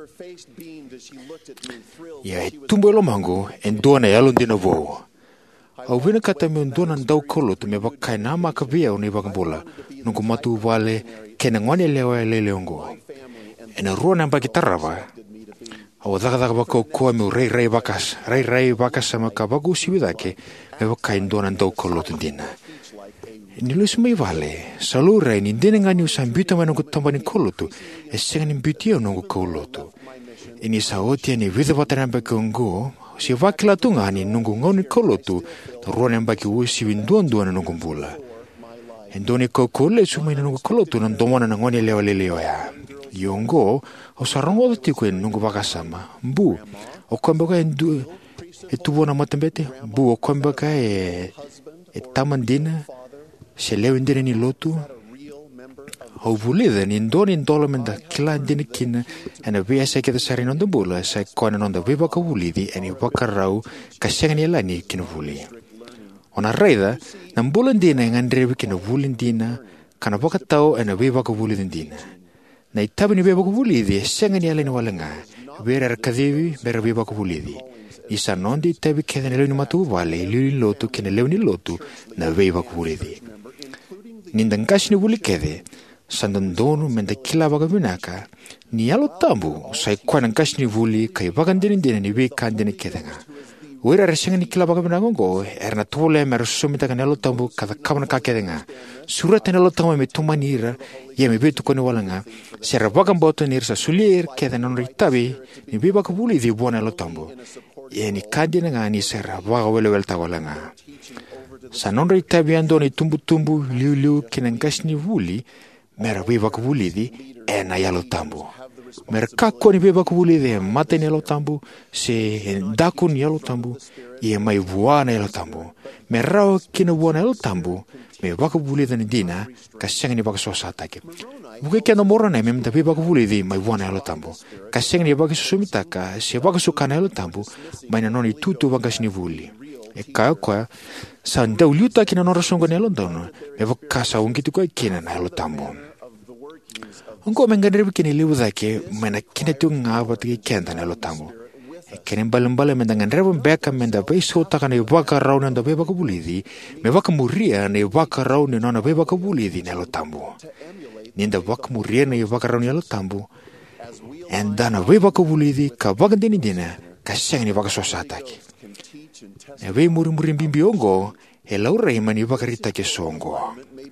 ya tumbo lo mango en dona yalo dina vo au vina kata me undona ndau kolo tu me wakai na maka via uni wakambola nungu matu wale kena ngwane lewa le leongo ena rua namba kitarava au dhaka dhaka wako koa me rei rei wakas rei rei wakas sama ka waku siwidake me wakai ndona ndau kolo tu dina ni luis mai vale salura ni dina ngani usam bita manungu tambani kolo tu e senga ni bitia nungu kolo tu ini saotia ni vidha wataramba kongo si wakila tunga ni nungu ngoni kolotu ruane mbaki usi winduan duana nungu mbula endoni ko kole sumai nungu kolotu nan domana na ngoni lewa leleo ya yongo o sarongo tiku nungu wakasama mbu o kwambaka endu etubona matembete mbu o kwambaka e e tamandina se lewa ndine ni lotu au vulida ni ndoni ndola menda kila dini kina ena via se ke sari non bula se kona non da viva ka vulidi eni vakarau ka sengani lani kina vuli ona raida na mbula dina ngandre kina vulin dina kana vaka tau ena viva ka vulidin dina na itabi ni viva ka vulidi sengani lani walanga vera kadivi vera viva ka vulidi isa non di tabi kena leni matu vale lili lotu kena leni lotu na viva ka vulidi nindan kasni vuli kede sandandono menda kila waga vinaka ni alo tambu sai kwanan kasni vuli kai wagan dinin dinin ni wekan dinin kedenga wera resenga ni kila waga vinaka ngo erna tole mer sumita kan alo tambu kada kabana ka kedenga surat en alo tambu me tumanira ye me betu kone walanga sera wagan boto nir sa sulir keden non ritabi ni biba ka vuli di buona alo tambu ye ni kadina nga ni sera waga wele welta walanga sa non ritabi andoni tumbu tumbu liu liu kinan kasni vuli mera viva kuvulidi e na yalo tambu mera kako ni viva kuvulidi e mate ni yalo tambu se daku ni yalo tambu e mai vuana yalo tambu mera rao kina vuana yalo tambu me vaka kuvulidi ni dina kasenga ni vaka sosatake buke kena morana me mta viva kuvulidi mai vuana yalo tambu kasenga ni vaka susumitaka se vaka sukana yalo tambu mai na noni tutu vaka sini vuli e kaya kwa sa ndau liuta kina nora songa ni yalo dono me vaka sa ungitu kwa kina na yalo tambu Onko mengandre bikini liu zake mena kina tu ngava tiki kenta na lo tambu. Kene mbala-mbala menda ngandre beka menda beiso taka na waka rau na beba kabulidi, me waka muria na waka rau na nona beba kabulidi na lo tambu. Ninda waka muria na waka rau na lo tambu. en dana we baka wulidi ka bagandini dina ka sengni baka sosataki. E we muri muri bimbi ongo e laura imani baka rita ke songo.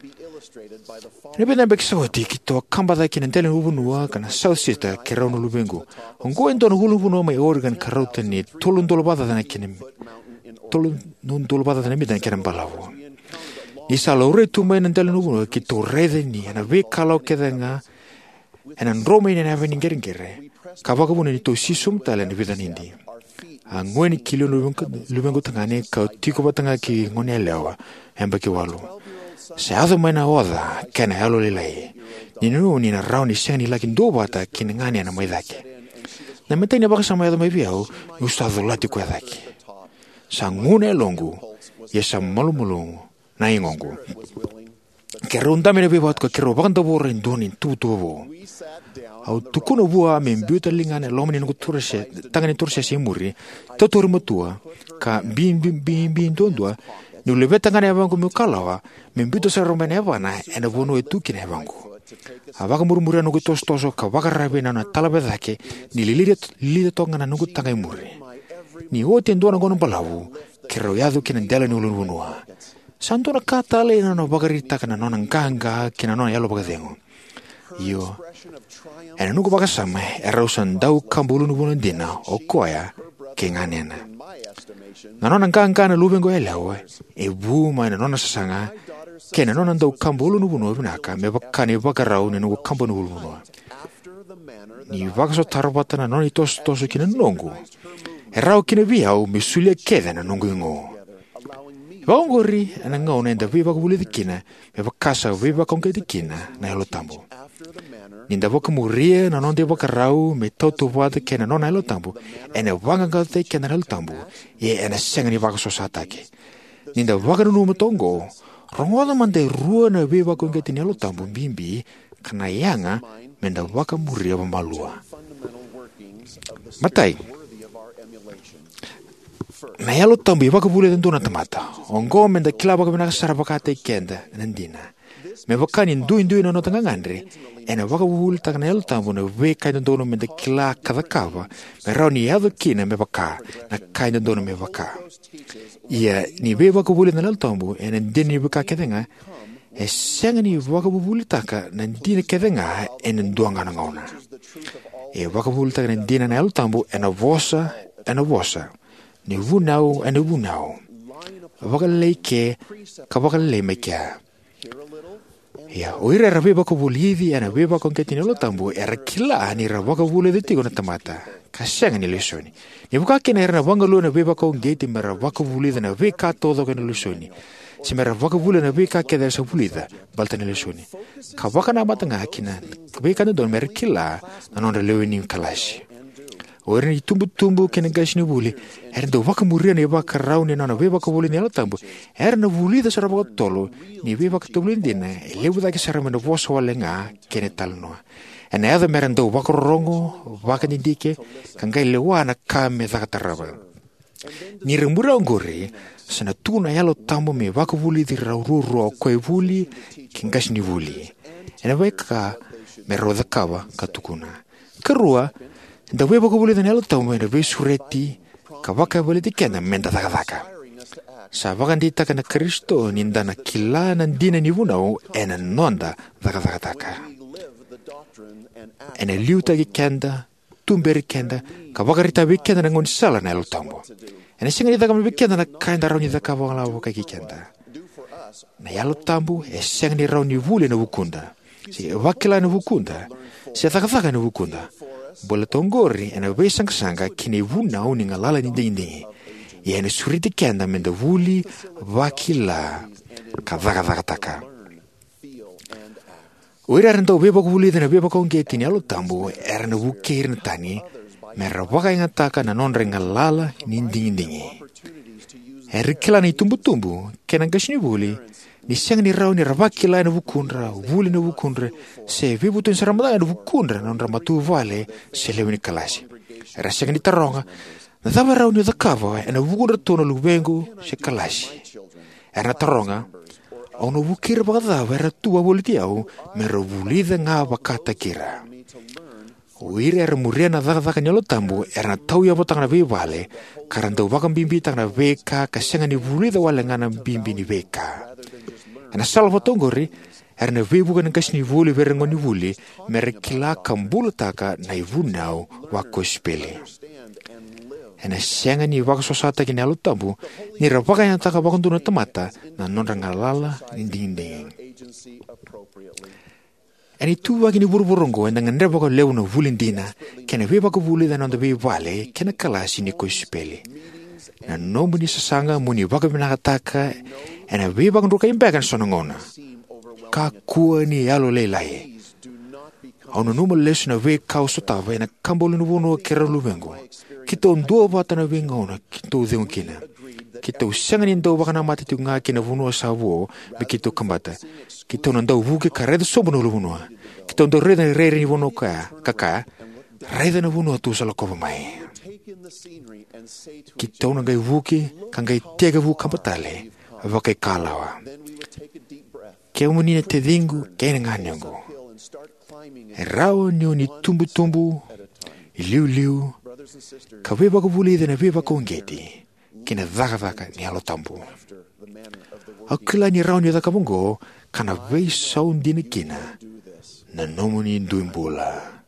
Nebe na beksawati kito kambada kinentele ubunua kana South Sister kerauno lubengu. Ongo ento no hulubunua mai Oregon karauta ni tolun dolobada dana kinem. Tolun non dolobada dana midan kerem balawo. Ni sa laura tu mai nentele ubunua kito rede ni ana we kalau kedenga enan rome ni na venin geringere. Kavaka bune ni to sisum tale ni bidan indi. Angweni kilo lubengu lubengu tangane ka tiko batanga ki ngone lewa emba ki walu. Se ado maina oda, kena halo lilai. Ninu ni na rau ni seni laki ndobata kini ngani ana maidake. Na meta ina baka sama yado maibiau, ustado lati kwe daki. Sa ngune longu, yesa malu mulungu, na ingongu. Kero undamine bibat ka kero baka ndabora indoni tutu bo. Au tukuno bua membiuta lingane lomani nuku turse, tangani turse si muri, totori matua, ka bim bim bim bim dondua, Nule beta ngane abangu mukalawa, membito sa romene abana, ena bono etu kine abangu. Abaka murumuri anugu tos toso ka baka rabe na na talabedake, ni lilida lilida tonga na nugu tangay muri. Ni ote ndona gono balawu, kero yadu kina ndela ni ulununua. Santo na katale na no baka ritaka na nona nganga, kina nona yalo baka dengo. Iyo, ena nugu baka sama, era usan dau kambulu nubu ndina, o koya, kenganena. Na nona nganga na lubengo elewe, e buma na nona sasanga, kena nona ndau kambulu nubu nubu naka, me bakani baka rau ni nubu kambu nubu nubu. Ni baka so tarabata na nona itos toso kina nongu. E rau kina biau, me sulia keda na nongu ingo. Waongori, ana ngau na enda viva kubuli dikina, me bakasa viva kongke dikina, na helo tambu. Ninda boka muria na nonde boka rau me toto wada kena nona helo tambu, ene wanga galte kena helo tambu, ye ene sengani waka sosatake. Ninda waka nunu matongo, rongoda mande rua na viva kongke tini helo tambu bimbi, kana yanga, menda waka muria mamalua. Matai, na helo tambu i waka bule dendona tamata, ongo menda kila waka binaka sarabakate kenda, nandina. Me wakani ndu ndu na nota ngangandre, ena waka wul tak na helo tambu na we kaina dono menda kila kadakawa, me rau ni yado kina me waka, na kaina dono me waka. Ia, ni we waka wule na helo tambu, ena ndini waka kedenga, e senga ni waka wule taka, na ndina kedenga, ena nduanga na ngauna. E waka wule taka na ndina na helo tambu, ena wosa, ena wosa. Ni wunau, ena wunau. Waka leike, ka waka le mekia. Ya, oira ra beba ko bulivi ana beba ko ketini lo tambu era kila ani ra waka bule de tigo na tamata. Kasanga ni lesoni. Ni buka kena era wanga lo na beba ko ngeti mera waka bule na veka todo ko na lesoni. Si mera waka bule na veka ke da sa bulida balta ni lesoni. Ka waka na matanga hakina. Veka no don mera kila na non leweni kalashi. Oira ni tumbu tumbu kena gashi ni bule. Era do waka muria ni waka rau ni na beba ko bule ni lo tambu. Era na bulida sa waka tolo ni beba ko tolo ndina lewu da ke sara mena vosa walenga kene talnoa. Ena ada merendo waka rongo waka ndike kangai lewa na kame da kataraba. Ni remura ngore sana tuna yalo tambu me waka bule di raururo ko buli kingash ni buli. Ena weka meroda kawa katukuna. Kerua da weba ko bule da yalo tambu me be sureti ka waka bule di kena menda da daka. Sa waka ndita kana Kristo ninda na kila na ndina ni wunau ena nonda daka daka daka. Ena liuta ki kenda, tumberi kenda, ka waka rita bi kenda na ngoni sala na elo tambo. Ena singa ni daka mi bi kenda na kainda rau ni daka waka la waka ki kenda. Na yalo tambo e singa ni rau ni wule na wukunda. Si wakila na wukunda, si daka daka na wukunda. Bola tongori ena wesang sanga kini wunau ni ngalala ni dindi. Ena suriti kenda menda wuli wakila ka daka daka daka. Oira rendo beba ko wuli na beba ko ngeti ni alo tambu era na wukir na tani mera waka ingataka na non renga lala nindingi ndingi. Erikila ni tumbu tumbu kena gashi ni wuli ni siang ni rau ni rawakila na wukundra wuli na wukundra se vibutu in saramada na wukundra non ramatu vale se lewi ni kalasi. Era siang ni taronga na dava rau ni dakava na wukundra tono lubengu se kalasi. Era taronga ono wukir bagada vera tua bolitiau mera wulida nga bakata kira. Uiri era muria na dhaka nyalo tambu era na tau ya botang na vale karanta wakam bimbi tang na veka kasenga ni vuli da wale ngana bimbi ni veka. Na salvo tongori era na vebu kan kas ni vuli verengo ni vuli merekila kambulu taka na ivunau wako spele. Na senga ni wako sosata ki nyalo tambu ni rapaka yang taka wakon tuna temata na non rangalala inding-inding. En itu wagi ni buru-burungo en dengan reba ko leu no vulindina kena veba ko vuli dan onda vale kena kalasi ni ko spele na no muni sasanga muni waka binakataka en veba ko ruka impekan sonongona ka kua ni alo lelai ono numo lesu na ve kau sotava en kambolo no wono kera luvengo kita ondo bata na vengona kita udeng kina kita usanga ni ndo waka na mati tu nga kina wono sawo bekito kambata kita nando vuke karedo sobo no luvono kita ndo reda rere ni wono ka kaka reda na wono tu sala ko mai kita no gai vuke kangai tega vu kampatale vaka kalawa ke umuni te dingu ke nganyango rao ni ni tumbu tumbu liu liu ka veba ko vuli de na veba ko ngeti kina vaka vaka ni alo tambu akila ni rao ni da kabongo kana vei sound dini kina na nomuni nduimbula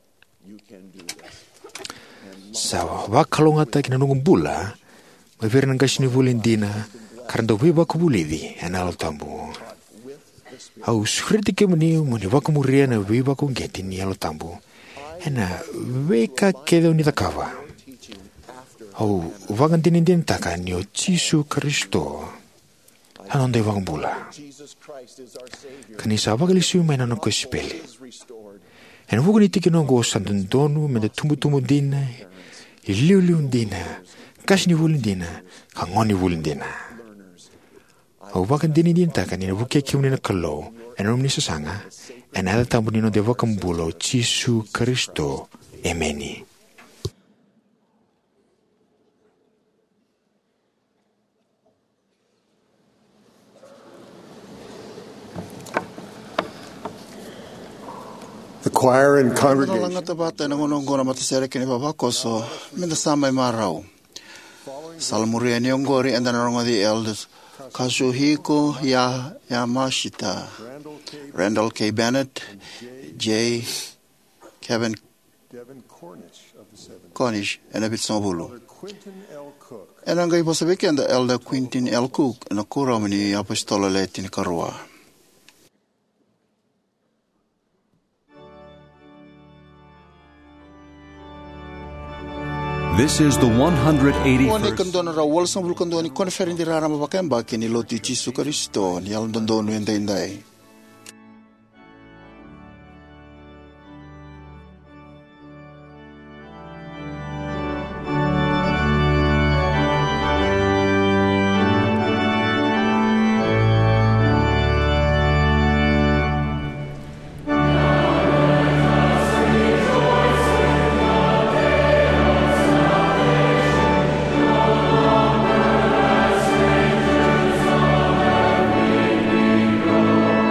sawa wakalonga ta kina nungumbula mavir nang kasini vulindina karando viva kubulidi analo tambu au skriti ke muni muni wakumuria na viva kungeti ni alo tambu ena veka kedo ni takava au wagandini din taka ni o Jisu Kristo hanonde wakumbula kanisa wakalisiu maina no kospele en wugni tiki no go sandondonu me de tumbu-tumbu dina iliu-liu dina kasni vulin dina kangoni vulin dina au wakan dini din taka ni wuke kiuni na kalo en umni sasanga en ada tambu nino de wakambulo Jisu Kristo emeni.
The choir and congregation.
Nalangata bata na ngonongora matasere kini babakoso minda samay marau. Salmuria ni ongori and the the elders Kazuhiko Ya Yamashita, Randall K. Bennett, J. Kevin Cornish, and a bit Sobulu. And I'm going to be the elder Quintin L. Cook and a Kuramani Apostola Latin Karua.
This is the one hundred eighty-first.
Oni kandona ra wal sambul kandoni konferendi ra rama bakemba kini loti Jisu Kristo ni al dondonu endai.
Oh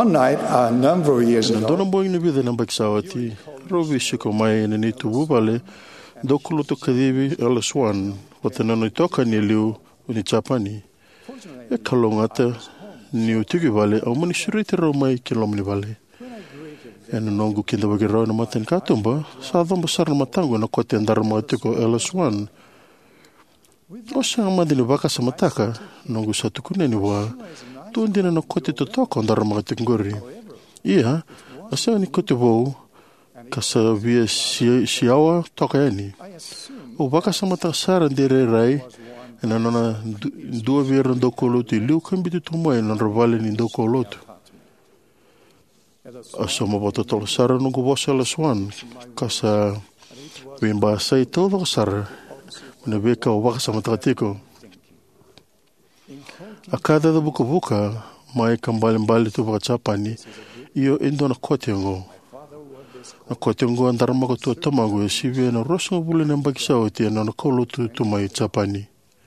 One night, a number of years
Nang
ago,
dona boing ni bida nang baksawati, rovi shiko mai ni ni tubu bale, dokulu to kadibi ala swan, wata nano itoka ni liu uni Japani. E kalongata ni utigi bale, au mani shuriti rau mai kilomni bale. E na nongu kinda wagi rau na maten katumba, sa adhomba sarna matangu na kote andara mga tiko ala swan. O siya nga madini baka sa mataka, nongu sa tukuneni wa, tuon din na kote to toko andara mga tingori. Iya, asa ni kote wau, kasa via siawa toka yani. O baka sa mataka saran dire rai, ena nona dua via randoko lotu, liu kambitu tumoy na ravale ni ndoko lotu. Asa maboto tolo sara nungu bosa la swan, kasa wimba say todo sara, na beka o baka sa mataka tiko. A kada da buka-buka, mai kambali-mbali tu baka Japani, iyo indo na kote ngo. Na kote ngo andara mako tu tamago, sibi na rosa nga buli ng bagisao ti na nakaulo tu tumay Japani.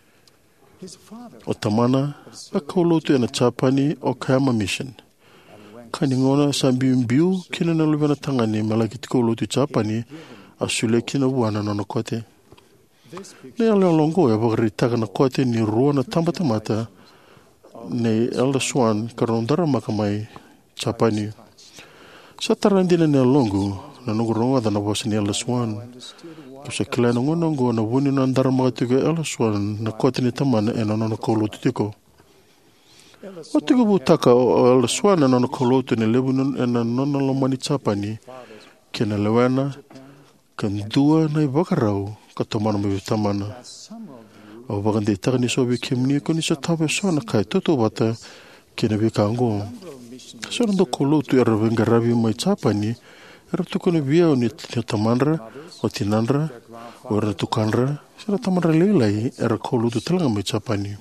O tamana, a kaulo tu na Japani o Kayama Mission. Kaningona sa biu-biu, kina na lupa na tangani malagit kaulo tu Japani, asule kina buwana na nakote. Ni ala longo ya bagaritaka na kote ni rua na tambatamata ni Elder Swan karondara makamai Japani. Sa tarandina ni longo na nunguronga da na bosa ni Elder Swan. Kusa kila na ngonongo na wuni na andara magatuga Elder Swan na kote ni tamana e na nona kaulotu tiko. O tiko butaka o Elder Swan na nona kaulotu ni lebu e na nona lomani Japani kena lewena kan dua na ibakarau katomana me tamana. O bagandi taka ni sobi kimni ko ni sa tabe so na kai toto bata kina bi kango. So ndo kolotu era venga rabi mai Japani era tu kono bia ni tamanra o tinanra o era tu kanra sera tamanra lelai era kolotu talanga mai Japani.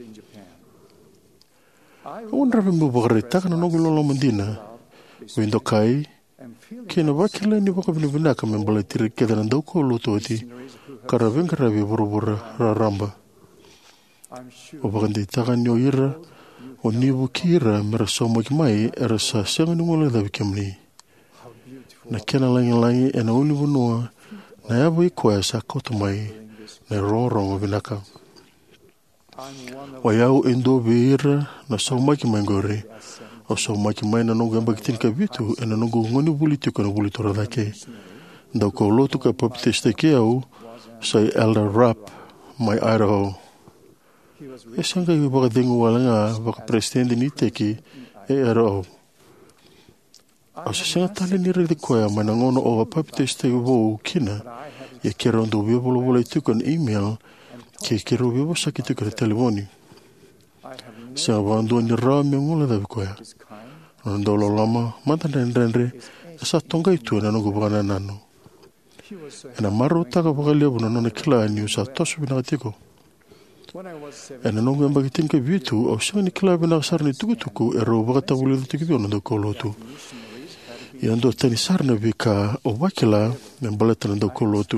O nrabi mo bagari taka na nogu lolo mandina windo kai kina wakila ni baka binibinaka membala tiri keda na ndau kolotu oti karaben karabi borobora raramba. O bagandi taka nyo ira o nibu kira mera somo kimai era sa siang ni ngole da bikemni. Na kena langi langi e na uni bunua na yabu ikoa sa kotumai na rorong o binaka. O yau endo beira na somo kimai ngore o somo kimai na nungu amba kitin kabitu e na nungu ngoni bulitiko na bulitora dake. Ndau kaulotu ka papiteste ke au say Elder Rapp, my Idaho. E sanga i baka dengu walanga baka presidente ni teki e ero. O sa sanga tali ni redi koea manangono o papiteste wo kina e kera ondo bebo lo bola ituko an email ke kera bebo sakituko na telefoni. Sanga bandu ni rao me ngola dabi koea. Rondo lo lama matan renrenre sa tonga itu na nungu baka nanano. Ena maru taka wakalia buna nona kila ni usa tosu binakatiko. Ena nongu yang bagitin ka bitu, au siya ni kila binakasar ni tuku-tuku, ero bakata wuli do tikibio nando kolotu. Iando tani sarna bika o wakila, membaleta nando kolotu.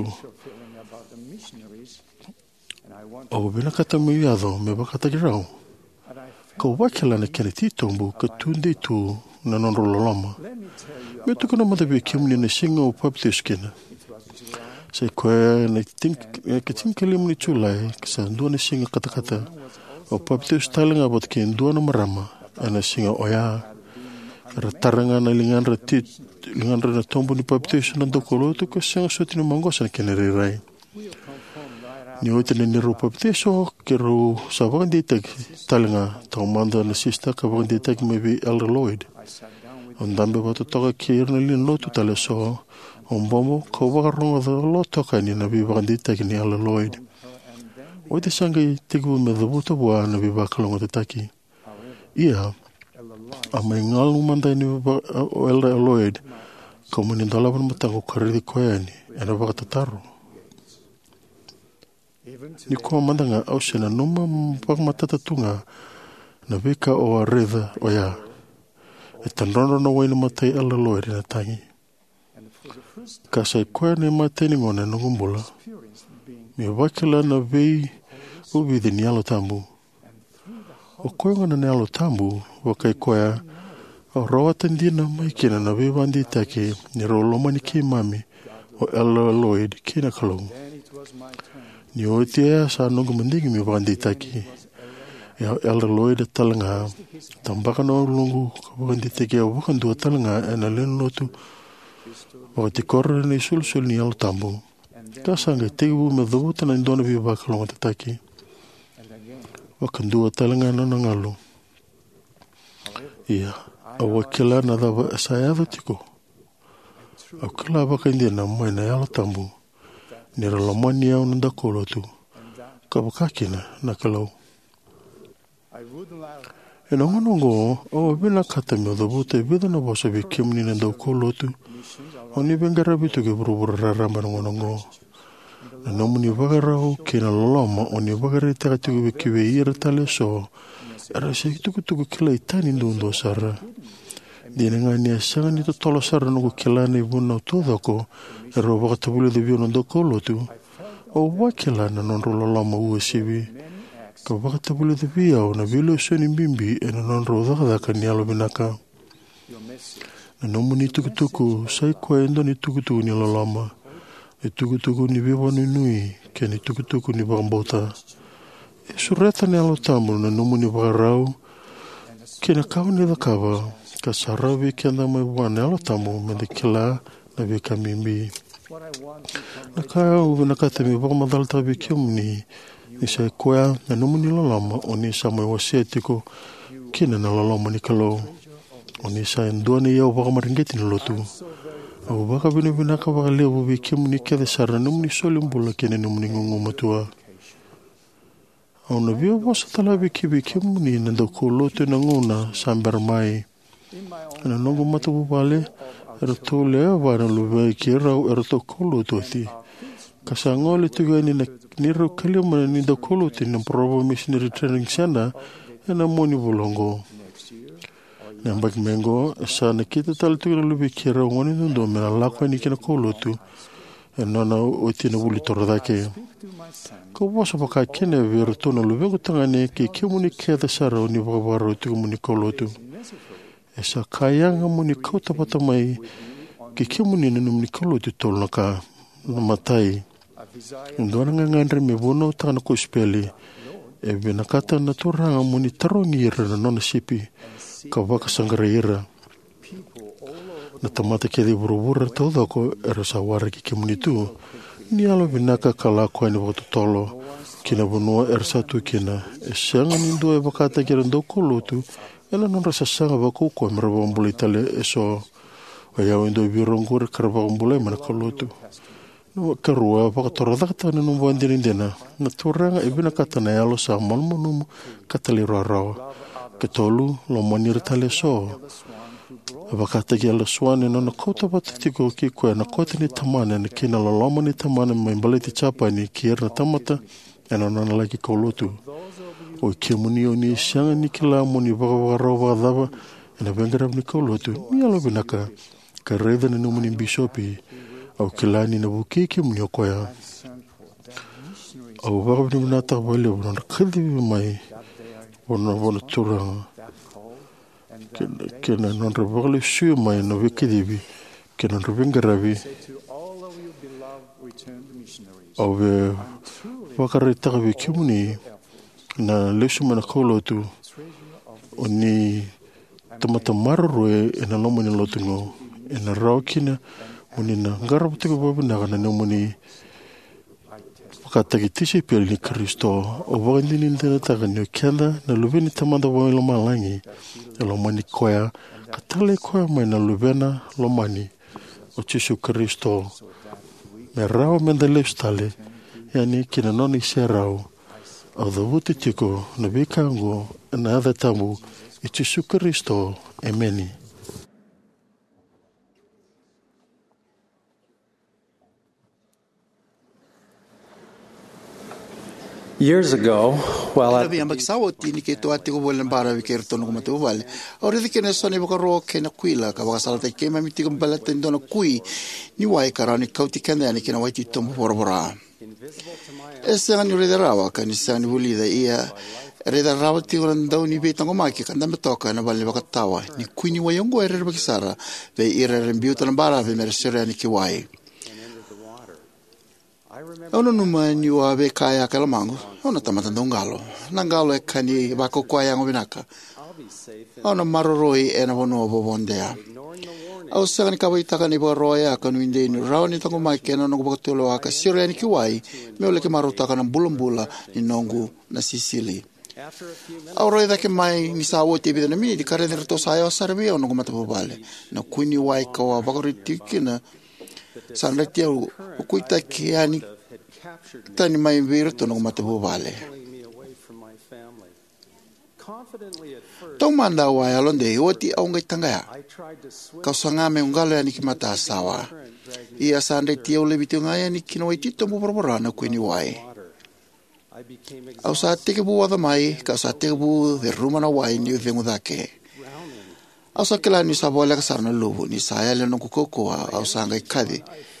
O binakata miyado, me bakata girao. Ka wakila na kene titombu, ka tunde tu na nonro lolama. Me tuku na matabi kimni na singa o papitiskina. Sa koe na kiting kalimu ni chulai sa ndua na singa kata-kata o papitus talinga bot ki ndua na marama ana singa oya rataranga na lingan ratit lingan na tombo ni papitus na dokolo tu ko singa suti ni mangos na kinarirai ni oite ni niru papitus o kiru sa bagan ditag talinga taumanda na sista ka bagan ditag maybe Elder Lloyd on dambe bato toka ki irna lin lotu tala so on bombo ko wakarongo da lo toka ni na biba kandi taki ni Elder Lloyd. O te sanga i tiku me the buta bua na biba kalongo te taki. Ia, a mai ngalu manda ni o Elder Lloyd ko muni ndalaban matango kariri koea ni e na baka tataro. Ni kua manda nga au sena numa baka matatatunga na bika o a redha o ya. E tanrono na waina matai Elder Lloyd na tangi. Kasa koe ne mateni ngone nungumbula. Mi wakila na vei ubi di ni alo tambu. O koe ngona ni alo tambu wakai koea
O roa tandina mai kina na we wandi take ni ro loma ni ki mami o Elder Lloyd kina kalau. Ni o tia sa nungu mendingi mi wandi take. Ya Elder Lloyd talanga tambaka no lungu wandi take o wakan dua talanga ena len lotu. Wakati korre ni sul sul ni al tambu. Kasanga tebu me dhabuta na indona vi bakalonga take. Wakan dua talanga no nangalu. Ia. Awa kila na dawa saya da tiko. Au kila baka india na mai na yala tambu. Nira lamani au nanda kolo tu. Kabakakina na kalau. E na ngonongo, awa bina kata mea da buta e bida na basa vi kimni nanda kolo tu. O ni bengara bitu ke burubura rarama na ngonongo. Na namuni bagarau kina lama o ni bagare taka tuku kiwe ira tale so. Era se tuku tuku kila itani ndundo sara. Dina ngani asanga ni to tolo sara nuku kila na ibuna todo ko. Ero waka tabule de biyo nando kolo tu. O wakila na nonro lama ua sibi. Ka waka tabule de biyo na bilo soni bimbi e na nonro dhaka ni alo binaka. Na nomu ni tuku tuku sai kwa endo ni tuku tuku ni lama. E tuku tuku ni biwa ni nui ke ni tuku tuku ni bakambota. E sureta ni alo tamu na nomu ni bakarau ke na kawa ni da kawa ka sarawi ke anda mai wane alo tamu me de kila na vika mimbi. Na kaya uwe na kata mi bakamadal tabi kiamu ni ni sa koea na nomu ni lalama o ni sa mai wasietiko ke na lalama ni kalau o ni sa endua ni iau bakamaringeti ni lotu. Au baka bina bina ka baka leo uwe kiamu ni kia de sara nomu ni solimbula ke na nomu ni ngungu matua. Au na vio wasa talabi kibi kimu ni nanda kolote na nguna sambar mai. Ana nongo matabu bale, era tau lea vana luwe ki rau era tau kolote oti. Kasa ngole tuga ni na niro kalimana ni da kolote na Provo Missionary Training Center ena moni bulongo. Nambak mengo, sa na kita tala tuga na luwe ki rau ngoni nundo mena lakwa ni kina kolotu. Ena na oti na wuli toradake. Ko wasa baka kene vero tona luwengo tangane ke kimu ni keda sara o ni wakawaro tuku muni kolotu. E sa kayanga muni kauta pata mai ke kimu ni nanum ni kolotu tol na ka na matai. Ndwana nga ngandre me bono tangana ko speli. E bina kata na turanga muni tarongi ira na nona sipi ka waka sangara ira. Na tamata kedi burubura tau dako era sa wara ke kimu ni tu. Ni alo binaka kala kwa ni wakatu tolo kina bunua ersatu kina e sanga nindu e bakata kira ndo kolotu ela non rasa sanga baku kwa mraba mbula itale eso o yao indo birongure karaba mbula mana kolotu no karua bakatora dakata na numbu andirindena na turanga e binaka tana yalo sa malmonumu katali rarawa ketolu lo monir tale so Wakata ki ala swane no na kota patatiko ki koe na kota ni tamane na kina la lama ni tamane mai mbaleti chapa ni ki era tamata e na nana laki kolotu. O kia muni o ni sianga ni ki la muni waka waka rau waka dhava e na vengarab ni kolotu. Mi alo binaka ka reida ni numuni bishopi au ki la ni na wuki ki muni o koea. Au waka bini minata wale wana na kadiwi mai wana wana turanga. Kena non rebali sui mai no wikidibi kena rebengarabi au ve wakare tagabi kimuni na lesu mana kolotu oni tamata marro e na lomani lotungo e na raukina oni na ngarabu tiko babina kana nomoni wakatagi tisi peli ni Kristo o wakandini ndena taga ni okenda na luveni tamanda wa lomalangi e lomani koea katale koea mai na luvena lomani o Jesu Kristo me rao menda leustale yani kina noni se rao au dhavuti tiko na vikango na adha tamu e Jesu Kristo emeni.
Years ago, while at
Sabi ang magsawa tini kay to ati ko walang para wikerto no kumatu wal. Ori di kena sone baka ro kena kuila ka baka salata kay mamiti kong balaten do na kui ni wai karani kauti kanda ni kena wai tito mo borbora. Ese ani rederawa kan isani bulida ia Reda rawa tigo na ndau ni be tango maki kanda me toka na bali wakatawa ni kuini wa yongo ere bakisara ve ira rembiuta na bara ve meresere ni kiwai. Ono numa ni wa be kaya kala mango ono tamata ndongalo nangalo e kani bako kwa yango binaka. Ono maroroi e na wono bo bondea. Au sagani ka waitaka ni ba roya ka nuinde ni rawa ni tango maki na nongo bakatolo aka sire ni kiwai me ole ke marotaka na bulambula ni nongo na Sisili. Auroi dake mai ni sa wo tebe na mi di kare de to sa yo sarbe ono ko matapo bale na kuini wai ka wa bakoriti na sanre tia u kuita ki ani tani mai vir to no matapo bale to manda wa ya londe oti aunga tanga ya ka sanga me ungalo ani ki mata sawa ia sanre tia u lebito ngai ani kino iti to mo porpora na kuini wai. Au sa teke bu wada mai, ka sa teke bu de ruma na wai ni vengu dake. Au sa kela ni sa bola ka sarna lubu, ni sa ya le no kukokoa, au sa ngai kadi.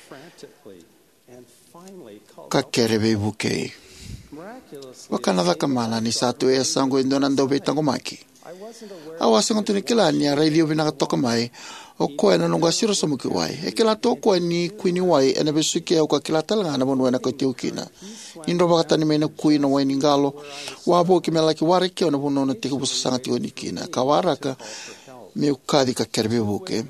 Ka kere be buke. Wakana da kamala ni sa tu e sango indona ndo be tango maki. Au asa ngontu ni kela ni a radio bina ka toka mai, o koe na nonga siro sa muki wai. E kela toko ni kuini wai, ena besuke au ka kela talanga na monu ena ka teukina. Indro baka tani mena kui na wai ningalo wabo ki mela ki ware ki ona bono na tiko busa sanga tiko nikina ka waraka me ukadi ka kerbe buke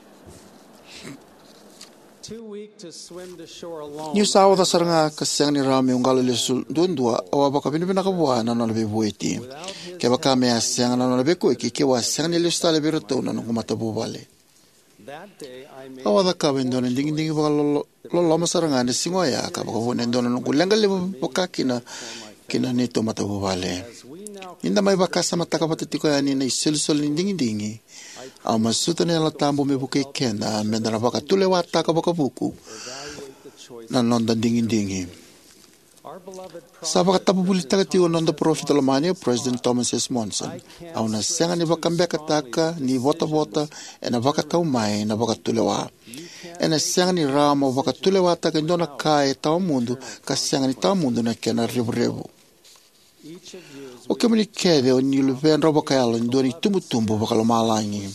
New South saranga ka sang ni rame ungalo le sul dundua awa baka binu bina ka bua na na be bueti ke baka me sang na na be ko ki ke wa sang ni le stale be roto na no mata bubale awa da ka bendo na ding ding baka lo lo masaranga ni singo ya ka baka wona ndo no kulenga le baka kina kina ni to mata bubale inda mai baka sama taka patitiko ya ni na isilsol ni ding dingi au masuta ni la tambo me buke kenda mendana baka tule wa taka baka buku na nonda ding dingi Sabaka tapu bulita kati nonda profit alamania President Thomas S. Monson au na senga ni baka mbeka taka ni vota vota e na baka tau mai na baka tulewa e na senga ni rama baka tulewa taka ndona kae tau mundu ka senga ni tau mundu na kena rebu rebu o ke mani kede o ni lupen roba kayalo ndoni tumbu tumbu baka lomalangi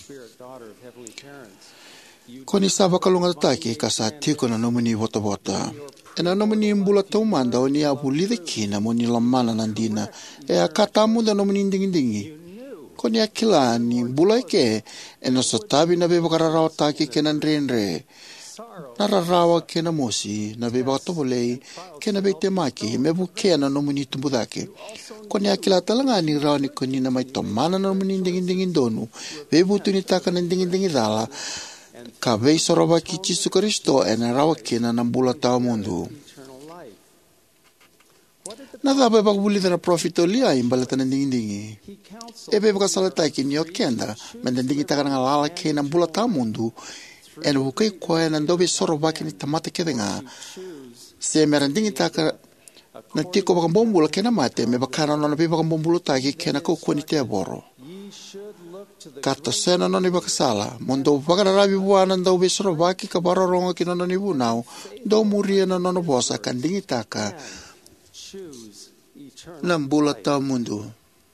koni sa baka lunga taki ka sa tiko na nomini vota vota e na nomini mbula tau manda o ni apu lide kina mo ni lamana nandina e a katamu da nomini ndingi ndingi koni a kila ni mbula ike e na sotabi na beba kararawa taki ke na nrenre na rarawa ke na mosi na beba katopolei ke na beite maki me buke na nomini tumbudake koni a kila talanga ni rawa ni koni na mai tomana na nomini ndingi ndingi ndonu bebu tunitaka na ndingi ndingi dala ka vei soroba ki Jesu Kristo e na rawa kena na mbula tau mundu. Na dha beba kubulita na profito lia imbalata na ndingi ndingi. E beba kasalata ki ni o kenda, menda ndingi taka nga lala kena mbula tau mundu, e na bukai koe na ndobe soroba ki ni tamata kede nga. Se mera ndingi taka na tiko baka mbombula kena mate, me baka na nona beba mbombula taki kena kukua ni te boro. Kata sena noni baka sala, mondo baka rabi buana ndau besoro baki ka bararonga ki noni bunau, ndau muria na nono bosa kandingi taka na mbula tau mundu.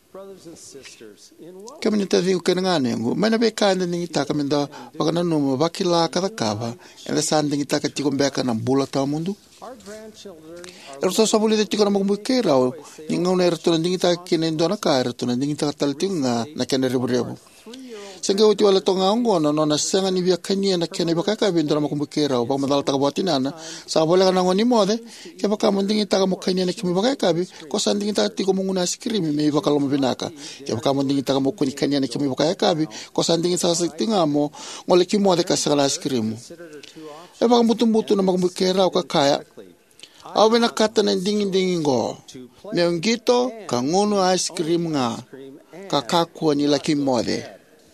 Kami nita vingu kena ngane ngu, maina beka anda ndingi taka menda baka na numa baki la kada kaba, enda sa ndingi taka tiko mbeka na mbula tau mundu. Erto sabuli de tiko na magumbuke rao, ninga una erto na ndingi taka kina indona ka, erto na ndingi taka talitinga nga na kena rebu rebu. Sengke uti wala tonga ongo no na senga ni bia kania na kena baka ka bindora makumbukera o bang madala taka botinana sa bola kana ngoni mode ke baka mundingi taka mukania na kimi baka ka bi ko sandingi taka tiko munguna skrimi me baka lo mabinaka ke baka mundingi taka mukuni kania na kimi baka ka bi ko sandingi sa sitinga mo ngole ki mode ka sala skrimu e baka mutumbutu na makumbukera o ka kaya au bena kata na dingi dingi ngo me ngito ka ngono ice cream nga ka kakua ni la ki mode.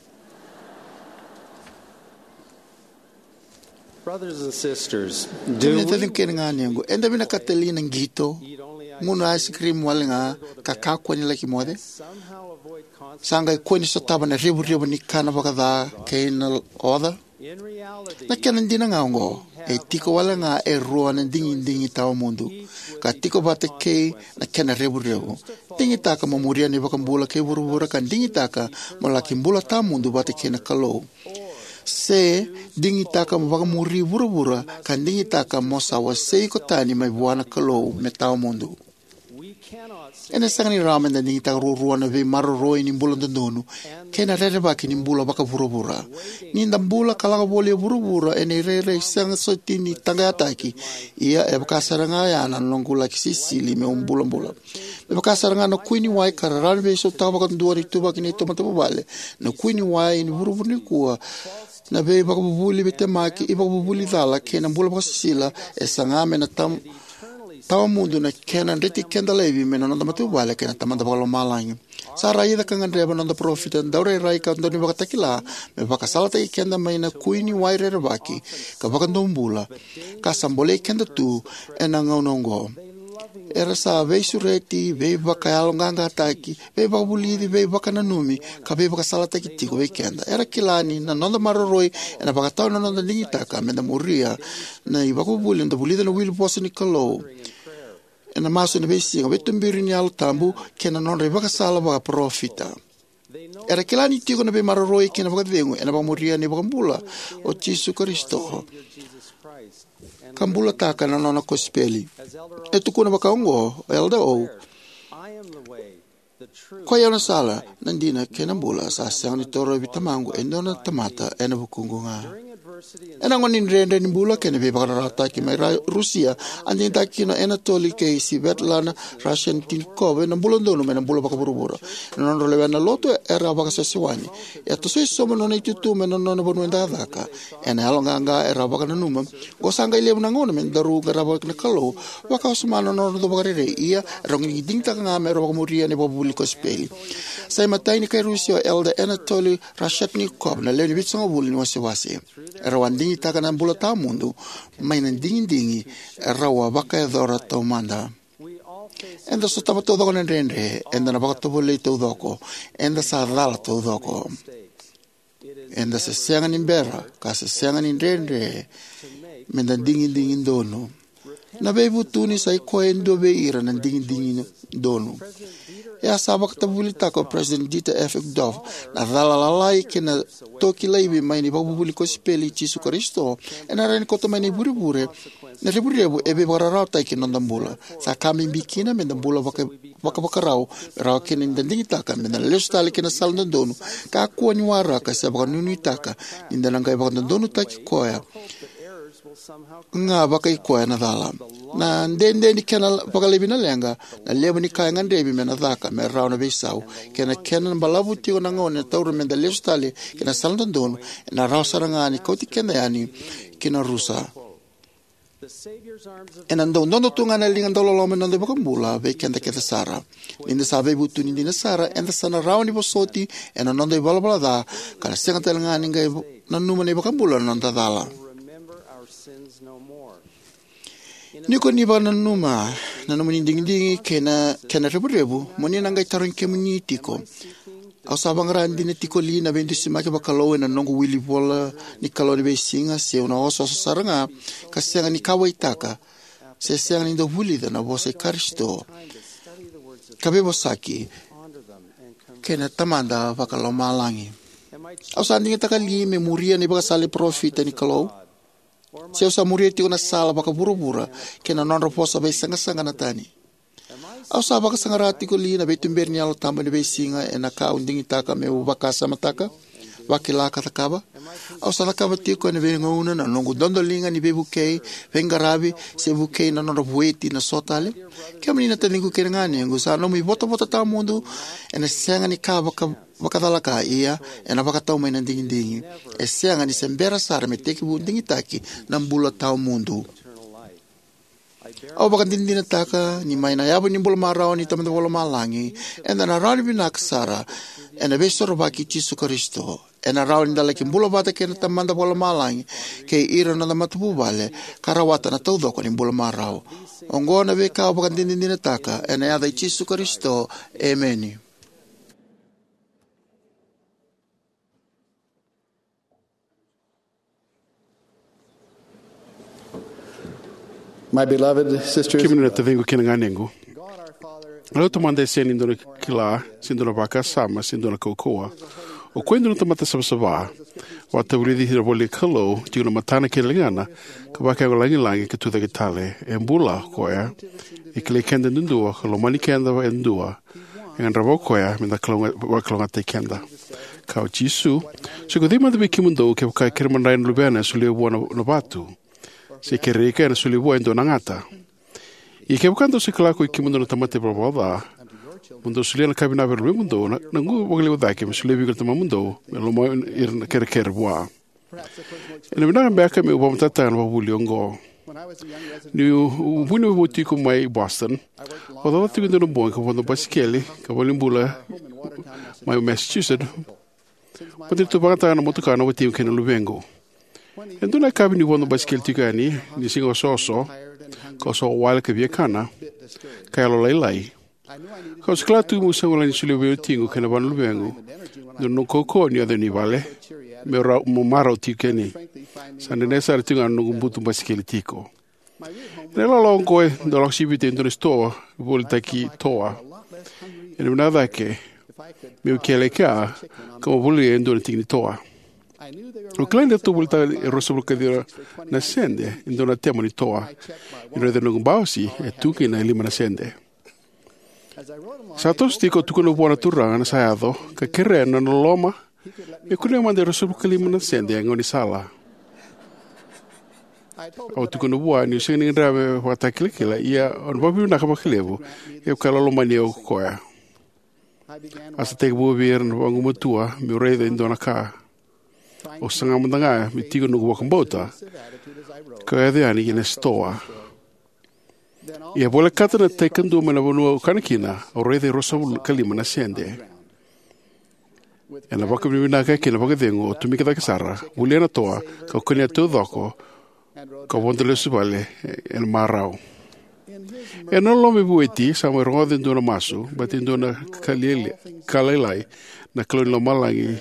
Brothers and sisters, do we
enda bina kateli ng gito muna ice cream wala nga kakakwa nila kimode sanga kwani sa taba na ribu ribu ni kana baka da kay na oda Na kena dina ngaongo, e tiko wala nga e roa na dingi dingi tau mundu. Ka tiko bate kei na kena rebu rebu. Dingi taka mamuria ni wakambula kei buru-bura kan dingi taka malakimbula tau mundu bate kei na kalou. Se dingi taka mawakamuri buru-bura kan dingi taka mosawa sei kotani mai buana kalou me tau mundu. Ena sanga ni ramen da dingi taka rurua na vei maroroi ni mbula ndondonu. Kena rere baki ni mbula baka buru-bura. Ni ndambula kalaka bole buru-bura ene rere sanga sotini tanga ataki. Ia e baka saranga ya na nongula kisisili me umbula mbula. E baka saranga na kuini wai kararani vei so tau baka ndua ni tuba kini tomata mabale. Na kuini wai ni buru-bura ni kuwa. Na vei baka bubuli bete maki i baka bubuli dhala kena mbula baka sisila e sangame na tam tawa mundu na kena reti kenda levi me na nonda matu wale kena tamanda baka lo malangi. Sa rai da kangan reba nonda profita daure rai ka ndoni baka takila me baka salata i kenda mai na kuini wai rere baki ka baka ndombula ka sambole kenda tu e na ngau nongo. Era sa vei sureti, vei baka alonganga taki, vei baka bulidi, vei baka nanumi, ka vei baka salata ki tiko vei kenda. Era kilani na nonda maroroi e na baka tau na nonda lingitaka me na muria na i baka buli nda bulida na wili posa ni kalou. E na maso na vei singa, vei tumbiri ni alo tambu, ke na nonda i baka sala baka profita. Era kilani tiko na vei maroroi ke na baka vengu, e na baka muria ni baka mbula o Jesu Kristo. Kambula taka na nona kospeli. E tukuna wakaongo, elda o. Kwa yana sala, nandina kena mbula sa siang ni toro vitamangu e nona tamata e na bukungu nga. E na ngonin rende ni mbula kena vei bakararata ki mai Rusia, andin taki na Anatoly ke si Svetlana Russian Tinkov e na mbula ndono me na mbula bakaburubura. E na nonro lewe na loto e ra baka sasiwani. E to soi soma nona itutu me na nona bonu enda dhaka. E na halonga nga e ra baka na numa. O sanga ilewa na ngona me daru ga ra baka na kalo. Waka osumana nona do bakarere ia rongi dingtaka nga me ra baka muria ni babuli kospeli. Sai matai ni kay Rusia elda Anatoly Rashetnikov na lewe ni bitsanga buli ni wasi-wasi. Rawan dingi taka na mbula tau mundu, mai na dingi dingi, rawa baka e dhora tau manda. Enda so tama tau dhoko na rendre, enda na baka topo lei tau dhoko, enda sa dhala tau dhoko. Enda sa siangan in bera, ka sa siangan in rendre, menda dingi dingi dono. Na bebu tuni sa ikoe ndo be ira na dingi dingi dono. E a sabak tabuli tako President Dieter F. Uchtdorf na dhalalai ke na toki laibi mai ni babubuli ko speli Jesu Kristo e na rani koto mai ni buri-buri na ribu-ribu ebe bararau tai ke nondambula sa kami bikina me ndambula waka waka rau rau ke ni ndandingi taka me na lesu tali ke na sal ndondonu ka akua ni wara ka sa baka nunu itaka ni ndanangai baka ndondonu taki koya nga baka ikoya na dhala na ndende ni kena baka lebi na lenga na lebu ni kaya ngandebi me na dhaka me rao na beisau kena kena mbalabu tiko na ngone tauru me nda lesu tali kena salandondonu na rao sarangani kauti kena yani kena rusa e na ndondo tunga na linga ndololo me nonde baka mbula ve kenda keta sara ninde sa ve butu ninde na sara enda sana rao ni bosoti e na nonde balabala da kana senga telangani ngai na numa ne baka mbula na nda dhala. Niko ni ba nanuma nanuma ni ding-dingi kena kena rebu-rebu moni nangai tarong kemuni tiko au sabang randi ne tiko li na bendu simake bakalo na nongo wili bola ni kalo ni besinga se una oso saranga kasenga ni kawaitaka se senga ni do buli na bose Kristo kabe bosaki kena tamanda bakalo malangi au sandinga takali memoria ni bakasali profita ni kalo. Seu sa muria tiko na sala baka buru-bura kena non roposa bai sanga-sanga na tani. Au sa baka sangarati ko li na bai tumber ni alo tamba ni bai singa e na ka unding itaka me ubaka sa mataka wakila katakaba. Au sa nakaba tiko na bai ngauna na nongo dondolinga ni bai bukei vengarabi se bukei na non ropueti na sotale. Kia mani na taningu kira ngani yangu sa nomi bota-bota ta mundu e na senga ni ka baka wakadalaka ia e na baka tau mai na dingi-dingi e senga ni sembera sara me teki bu dingi taki na mbula tau mundu au baka dindi na taka ni mai na yabu ni mbula marao ni tamanda wala malangi e na na rani binak sara e na besoro baki Jesu Kristo e na rao ni dalaki mbula bata ke na tamanda wala malangi ke ira na na matubu bale karawata na tau doko ni mbula marao ongo na beka au baka dindi na taka e na yada Jesu Kristo Amen.
My beloved sisters,
Kimina te vengo kina nganengu. Alo tamande sen indona kila, sindona baka sama, sindona kokoa. O kwendo no tamata sabasaba. Wa te wridi hira wole kalo, tiguna matana ke lingana, ka baka ko langi langi ke tuta ke tale, e mbula koya, e kile kenda ndua, kalo mani kenda wa ndua, e ngan rabo koya, minda wa kalonga te kenda. Kao Jisu, so ko dima de kimundo ke ka kirmanai no lubena sule wa no batu. Se ke reka na sule wa ndo nangata. I ke bukando se kala ko kimundo no tamate proboda. Mundo sule na kabina ver mundo na ngu bogle wa ke sule bi ko mundo lo mo ir na ker ker wa. Ene bina ba ka me wa mtata na wa buliongo. Ni vuni wo tiko mai Boston. O do tiko no bon ko no basikele ka bolimbula mai Massachusetts. Pati tu baka na motu kana wati kena lubengo. Endo na kabini wono basikeli tikani ni singo soso ko so wala ke bia kana ka lo lai lai. Ko skla tu mu sango la ni sule be tingo kena ban lubengo. No no koko ni ade ni vale. Me ra mo maro tikeni. Sande nesa tinga no gumbutu basikeli tiko. Nela longo e do lo sibite ndo sto volta ki toa. Ene nada ke meu kele ka como voli endo na tigni toa. O klende tu volta e rosso blocadira na sende endo na tema ni toa. Ino de no bausi e tu que na lima na sende. Sa to stiko tu kono buona turanga na saado ka kere na no loma e kuno mande rosso blocalima na sende ngoni sala. O tu kono bua ni sene ndrave wata klikela ia on babu na ka baklevo e kala lo mani o koya. Asa te bua vir no wangu matua mi reida indona ka. O sanga mandanga mi tigo no wakambota. Ka ede ani ina stoa. Ia bola kata na te kandu mana wanu kanakina o reida rosa kalima na sende. E na waka mi naka kina waka dengo o tumika da kasara. Wulia na toa ka kania teo dhoko ka wandele subale e na marau. E non lo me bueti, sa mo rongo den dona masu, but in dona kalele, kalelai, na klon lo malangi.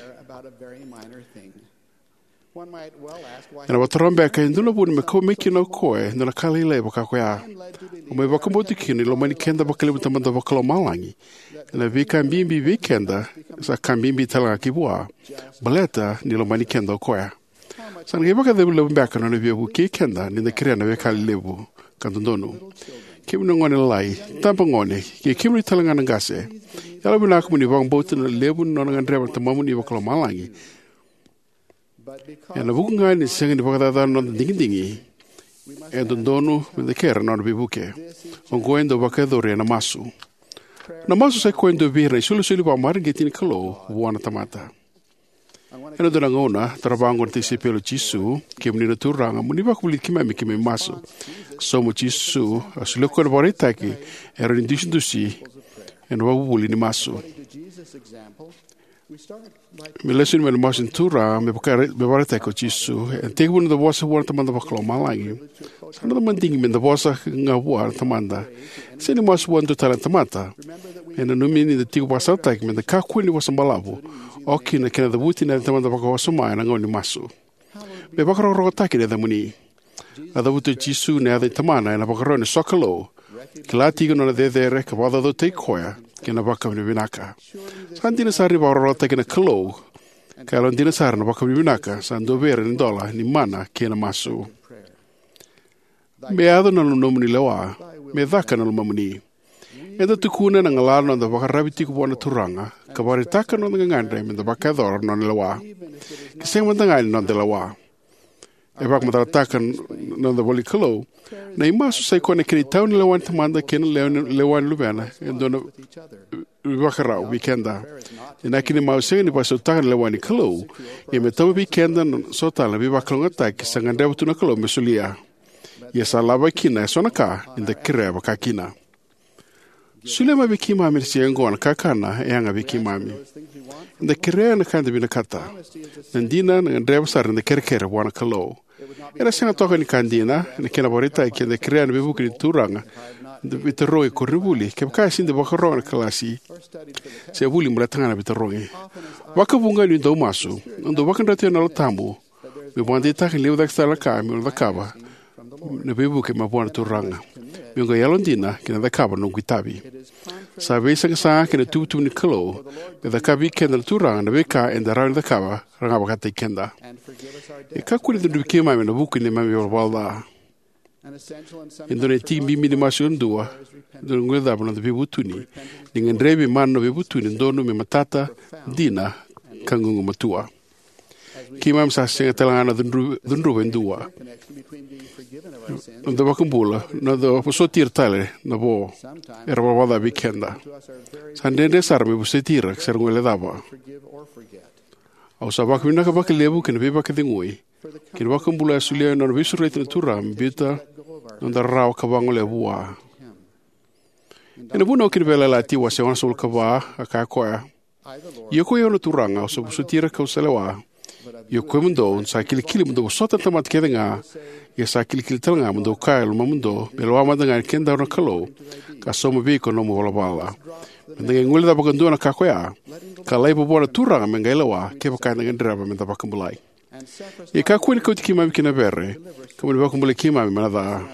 E na watarombe ka induna buni me ko meki no koe, dona kalelai baka koea. O me waka moti kini, lo mani kenda baka limu tamanda baka lo malangi. E na vika mbimbi vikenda, sa kambimbi talanga kibua, baleta ni lo mani kenda o koea. Sa nga baka debu lo mbeka no ne viebu ki kenda, ni na krea na veka lebu, kandondonu. Kimi no ngone lai, tampa ngone, ke kimi talanga ngase. Yala bina aku muni wang bote na lebu no nga dreba tamamu ni wakalo malangi. E na buku ngai ni sengi ni wakadada no dingi dingi. E dondonu me de kera no bibuke. O goendo wakadore na masu. Na masu sai koendo vira, sulu sulu ba maringeti ni kalo, wana tamata. E na dona ngona, tarabangon te se pelo Jisu, kimi ni turanga, muni wakuli kimami kimi masu. Somo Jisu, asilo ko na taki, era indishin dusi, e na wabuli ni masu. Me lesun me na masu tura, me barita ko Jisu, e teke wuna da wasa wana tamanda wakalo malangi. Sana da mandingi me da wasa nga wana tamanda. Se ni masu wana tu talan tamata, e na numini da tigo wasa taki, me da kakuni wasa malabu, oki na kena da wuti na tamanda waka wasa maa na ngoni masu. Me wakaro rogo taki na da muni. Ada wutu Jisu ne ada tamana na bakarone sokalo. Kila tigo na de de ka wada do te koya ke na baka ni binaka. Sandina sari ba rota ke na kalo. Ka londina sari na baka ni binaka sando vere ni dola ni mana ke na masu. Me ada na no nomuni lewa. Me daka na mamuni. Eda tukuna na ngalano na baka rabiti ko bona turanga. Ka bari taka no ngandre me da baka dor no lewa. Ke se mandanga no de lewa. E bak mata takan no da boli kalo na imasu sai kone kini tau ni lewan tamanda kena lewan lubena e dona wakara weekenda e na kini mau se ni paso takan lewan ni kalo e me tau weekenda so tala bi bakalonga tak sangande butu na kalo mesulia ye salaba kina sona ka inda kire baka kina Sulema biki mami siengo an kakana e anga biki mami inda kire na kanda bina kata nandina na ndreba sar inda kerkere wana kalo Era sena toka ni kandina, ni kena borita ki na krea na bebuki ni turanga, de bitaroi korribuli, ke baka sinde baka roa na kalasi, se buli mulatanga na bitaroi. Waka bunga ni ndau masu, ndo waka ndatio na lotambu, me bwande itaki leo da kstala ka, me da kaba, na bibu ke mapona turanga. Miunga yalondina kina da kaba nung kitabi. Sa vesa ka sa kina tutu ni kalo, be da kabi kenda turanga na beka en da raun da kaba, ranga bakata kenda. E ka kuri dundu ke mami na buku ni mami walwala. Indone ti mimi ni masu ndua, dundu ngwe da bana da bibu tuni, ningan rebi man no bibu tuni ndonu me matata dina kangungu matua. Kimam sa singa talangana dundu vendua. Nda bakumbula, na do posotir tale na bo era wada weekenda. Sandende sarmi posotir ser ngole daba. Au sa bakwina ka baklebu ken be bakdingui. Ken bakumbula sulia na bisu rete na turam bita nda raw ka bangole bua. Ena buno ken bela la ti wa se wan sul ka ba aka koya. Yoko yo no turanga au sa posotir ka usalewa. Yo komundo sa kilikili mundo sota tamat kedenga. Ya sa kilikili talanga mundo kai luma mundo belo amada ngai kenda na kalo ka somo biko no mo bala. Mendenga ngule da bakandu na kakoya. Ka lai bo bona turanga mengailawa ke baka na ndraba menda bakambulai. E ka kwini ko tikima mikina berre. Ka mo bakambulai kima me manada.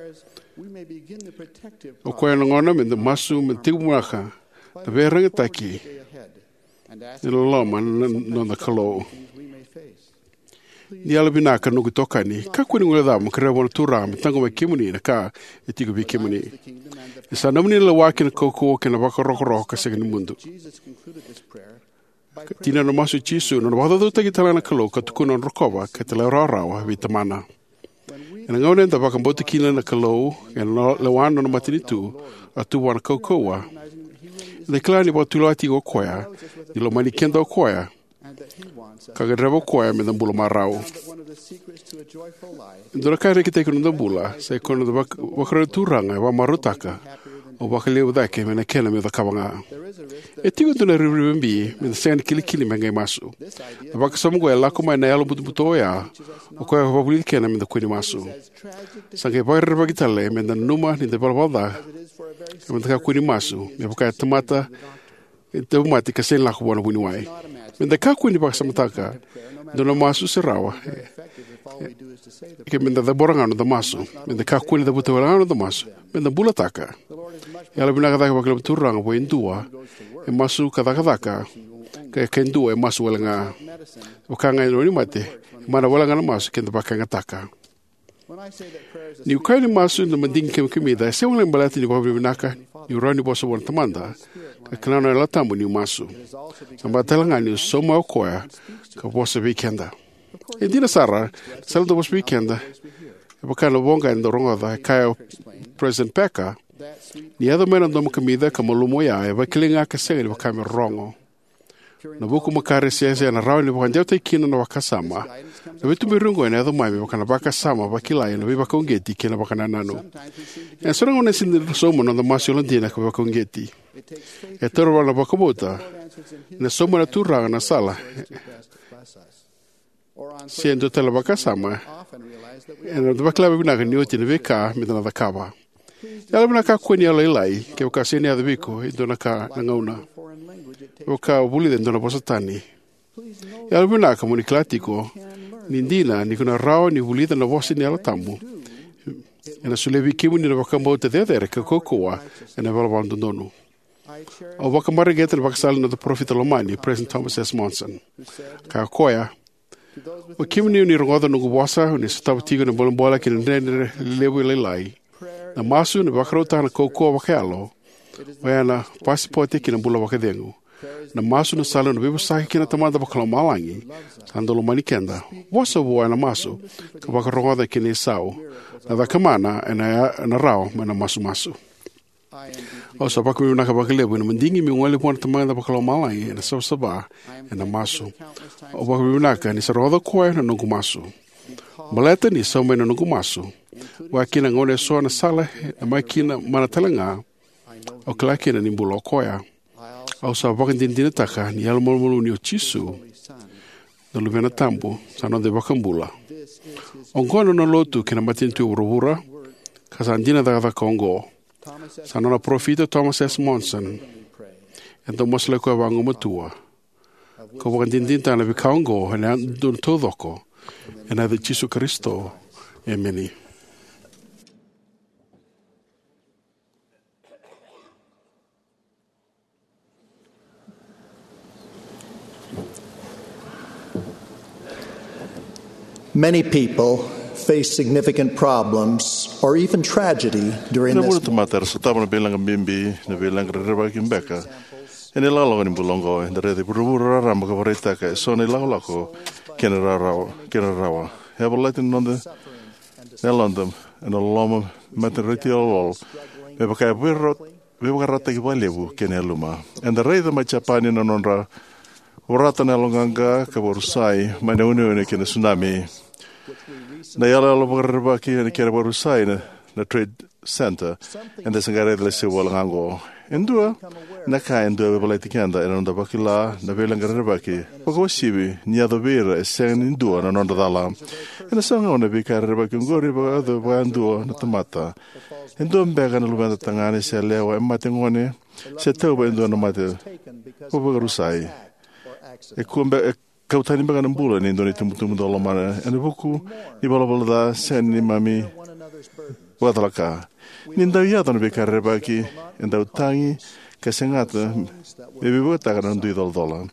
O ko no ngona menda masu mentigu maka. Da berre taki. Ilo loma no na kalo. Ni ala binaka no kutoka ni ka kwini ngule da mo kre bona tura me tango me kimuni na ka etigo bi kimuni isa namni la wakin koko ke na baka rokoro ka segni mundo tina no masu chisu no wada do tagi talana kalo ka tukuno rokova ka tela rawa vitamana ena ngone da baka mboti kila na kalo ena la wano no matinitu atu wana kokoa de klani bo tulati go koya ni lo mani kenda koya kagadrebo koya me dambula marau. Indora kare ki teko ndambula, se kono da bakara turanga wa marutaka. O bakale udake me na kena me da kabanga. E tigo tuna ribimbi me da sen kili kili mengai masu. Da baka samugo ya lako mai na yalo butu buto ya. O koya babuli kena me da kwini masu. Sange bayar bagitale me da numa ni da balbalda. Me da kwini masu. Me baka tamata te mati ka sen lako bona buni wai. Menda ka kwini pa samataka dona masu serawa ke menda da borangano da masu menda ka kwini da butawalano da masu menda bulataka yala binaga da bakla turanga bo indua e masu kada kada ka ke kendua e masu walanga ukanga no ni mate mana walanga na masu kenda bakanga taka ni ukaini masu na manding ke kemida se wala mbalati ni babri binaka ni urani boso bon tamanda ka kanana la tambu ni masu samba talanga ni soma koya ka boso weekenda e dina sara saldo boso weekenda e bakana bonga ndo ronga da ka president peka ni ado mena ndo kamida ka malumo ya e bakilinga ka sengri bakame rongo na buku makare siasa na rawi ni bakanja te kina na wakasama na vitu mirungo ina ado mai bakana bakasama bakilai na bakongeti kina bakana nano e sora ngone sin somo no masu londina ka bakongeti e toro na bakobota na somo na turanga na sala siendo tela bakasama e na bakla bina ni oti na beka midana da kaba yala bina ka kwani ala ilai ke ka sene ado biko indona ka ngauna oka buli dentro na posatani yala bina ka moniklatiko nindina ni kuna rao ni buli na vosi ni ala tambu ena sulevi kimu ni bakambo te dere ka kokoa ena valvando donu o bakamare geter bakasal na the prophet Lomani President Thomas S. Monson ka koya o kimu ni ni rongoda no gubosa ni stava tigo na bolombola ki ndene lebu lelai na masu ni bakarota na kokoa bakalo wena passport ki na bula bakadengu na masu na sala no bebo sahi kina tamada bakalo malangi andolo manikenda wasa boa na masu ka bakarongoda ki ni sao na da kamana na na rao mana masu masu o sa baku na ka bakale bu na mandingi mi ngole pon tamada bakalo malangi na so saba na masu o baku na ka ni saroda ko na no masu maleta ni so mena no masu wa kina ngone so na sala na makina mana talanga o klakina ni bulo koya au sa bakandin dinataka ni almolmolu ni ochisu no luvena tambo sano de bakambula ongono no lotu kina matintu urubura kasandina da da Congo sano na profita Thomas S. Monson ento mosle ko bango matua ko bakandin din tana bi Congo na dun todoko ena de Jesu Kristo emeni
Many people face significant problems or even tragedy during
Na
this
bulu tamata sa tama na bilang bimbi na bilang reba kimbeka. Ene lalo ni bulongo na rede burubura ramba ka parita ka so ne lalo lako kena rawa kena rawa. Have a Latin on the Nelondam and a loma maternity all. We baka wirrot we baka rata ki balebu kena luma. And the rede ma Japani na nonra urata na longanga ka borusai ma ne une kena tsunami. Na yala lo baka ki ne kena borusai na na trade center and the sangare de se walango. Endua na ka endua we balai tikanda e nonda bakila na belanga rebaki poko sibi ni ado vera e sen endua na nonda dala e na sanga ona bika rebaki ngori ba ado ba endua na tamata endua mbega na lubanda tangane se lewa e mate ngone se tau ba endua na mate po ba rusai e kumbe e kautani mbega na mbula ni ndoni tumutumu dolo mana e na buku ni bala bala da sen ni mami wadalaka ninda yada no bika rebaki enda utangi ka sengata e bibota ka ndu dol dola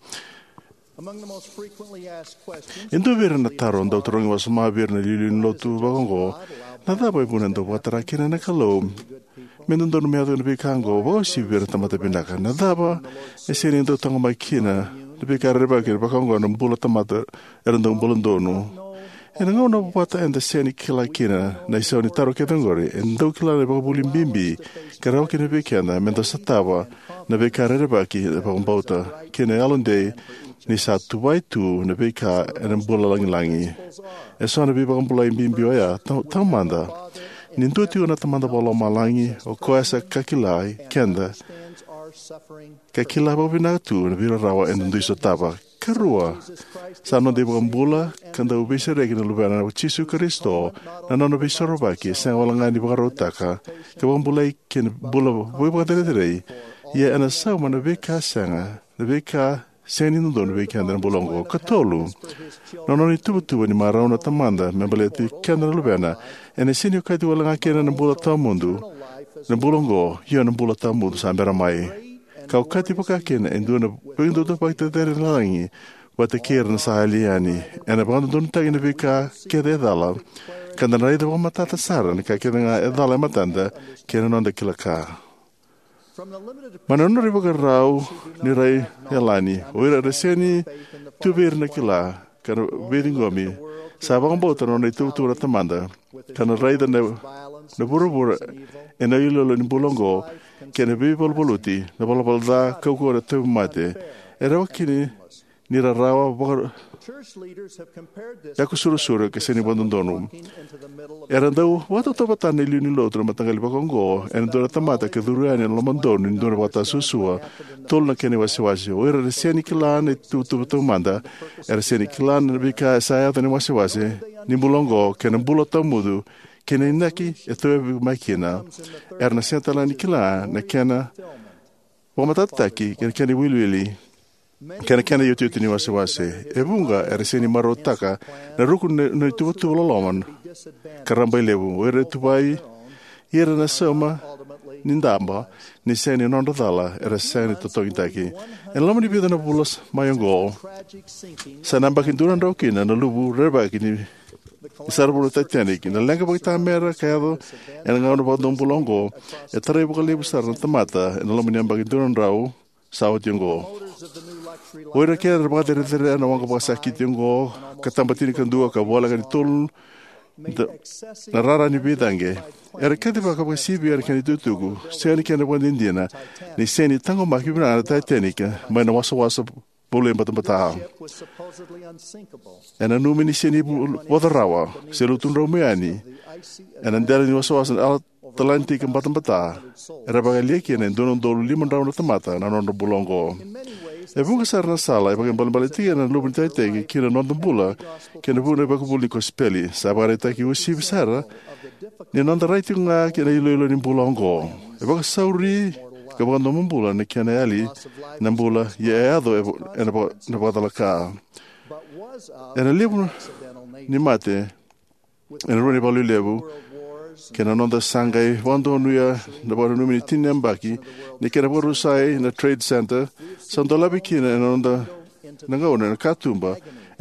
endo vera na taro ndo trongi was ma ver na lili lotu bagongo na da boy bunendo watara kina na kalo mendo no meado no bikango bo si ver tamata pinaka na da ba e seni ndo tango makina no bika rebaki bagongo no bula tamata era ndo bulundo no e nga ona pata enda seni kila kina na iso ni taro ke tangori endo kila le babulim bimbi karao kina bekena mendo satava na beka rebaki pa umbauta kina alonde ni sa tuwai tu na beka en bula langi langi e so na biba umbula bimbi oya tamanda nindu tu na tamanda bola malangi o koesa kakilai kenda kakila bobina tu na bira rawa endo iso tava karua sa no de bambula kanda ubisa regi na lubana na Jesu Kristo na no be sorobaki sa wala ngani bagarotaka ke bambula ken bula boi badere dere ye ana sa mana beka sanga de beka seni no don beka na bolongo katolu no no ni tubu tubu ni mara ona tamanda membaleti kanda lubana ene seni ka di wala ngakena na bula tamundu na bolongo ye na bula tamundu sa mbera mai kau kati pokakena enduna pendo to pakta tere langi wata kerna sahaliani ena bando don tagina vika kede dala kanda na ida matata sara ni ka kena dala matanda kena nonda kilaka manano riba garau ni rai helani oira reseni tubir na kila kana bedingomi sabang bota no itu tu na tamanda kana rai da na burubura ena yulolo ni bulongo kena bibol boluti na bola bolda kauko te mate era wakini ni rawa bor ya kusuru suru ke seni bondondonu era dau wata to bata ni lini lotro matangali bakongo en dora tamata ke durani lo mandonu ni dora bata susua tolna kene wasiwasi era seni kilane tu tu tu manda era seni kilane bika saya tani wasiwasi ni bulongo kena bulota mudu kena inaki eto makina erna sentala nikila na kena pomatataki kena kena wilwili kena kena yotu yotu ni wasiwasi ebunga ereseni marotaka na ruku na tuwa tuwa loloman karamba ilebu ere tuwai ere na soma nindamba ni seni nondodala ereseni totogintaki en lama ni bida na bulas mayongo sanamba kinturan raukina na lubu rebaki ni Isarbulu Titanic na lenga bagita mera kaya en ngano ba dong bulongo e tare bu kali besar na tamata en lo meniam bagi duran rau sawo tingo ora kaya ba dere dere na wanga ba sakit tingo katambati ni kandua ka bola ka tol na rara ni bidange era kadi ba ka sibi era kan tutugu seni kan ba indina ni seni tango makibra na Titanic ma na wasa wasa boleh bata-bata. En anu mini seni wadarawa, selutun romeani. En andala ni wasawasan al talanti ke bata-bata. Era bagali ki en donon dolu lima raun tamata na non bulongo. E bunga sarna sala e bagen balbaliti en lubin taitegi ki na non bula, ki na buna bakubuli ko speli, sabareta ki usi bisara. Ni non raiti nga ki na ilo-ilo ni bulongo. E baga sauri Kabang nomong bulan ni kiana ali nambula ya ado ena na badala ka ena lebu ni mate ena roni balu lebu kena nonda sangai wando nuya na baru numi tinembaki ni kena baru sai na trade center sandola bikina ena nonda nangau na katumba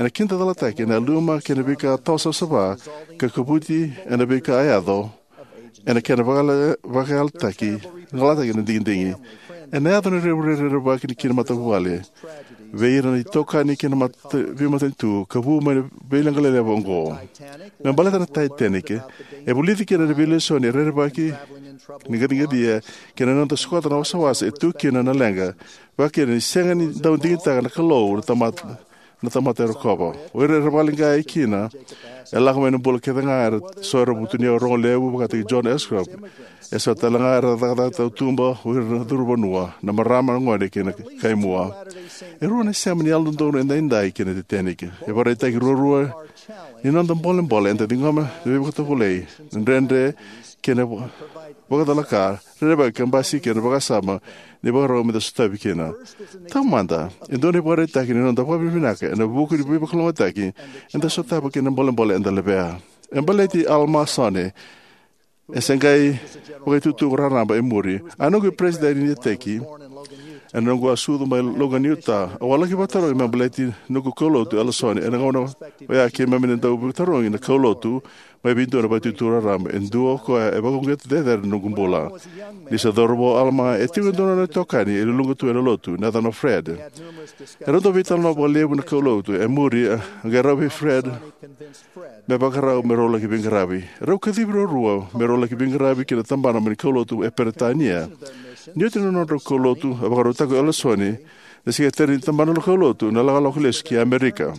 ena kinta dalataki ena luma kena bika tausa sava ka kabuti ena bika ayado ena kena vakal taki ngalataki na dingdingi ena adona rebrereba kini kina matavuale veira ni toka ni kina mat vimatentu kabu mai belangalele bongo na balata na Titanic e buliti kina rebele soni rerebaki ninga dia kina nanta skota na wasawasa etu kina na lenga bakira ni senga ni dau dinta na kalo na tamat na tamat rokobo ore rebalinga ikina ela como no bolo que dengar soro butunia rolebu bakati John Escrop esa talanga rada ta tumba ur durbanua na marama ngode kina kaimua eru na semni aldo ndo ndai kina de tenike e vorrei ta rurua ni non dom bolen bolen de ngama de bota volei ndende kina boga dalla car reba kambasi kina boga sama ne boga me da stabi kina tamanda indone vorrei ta kina non da pobre vinaka na buku di bibo klomotaki enda sotaba kina bolen bolen da lebea embaleti almasane esengai o tu tu raramba e muri ano que presidente ni teki eno go asudo mai Logan Utah o wala ki bataro i mambleti no ko kolotu alasone eno no ya ki mamene do bataro ina kolotu mai bintu na batu tu raramba enduo ko e ba nget de der no gumbola disa dorbo alma e tu ndo na tokani e lungo tu eno lotu nada no Fred eno do vital no bolebu na kolotu e muri garabi Fred me bakara me rola ki bingarabi ro ka dibro ruo me rola ki bingarabi ki tambana me kolotu e pertania niotino no kolotu abaro tako alasoni de secretary tambana kolotu na la lokales ki America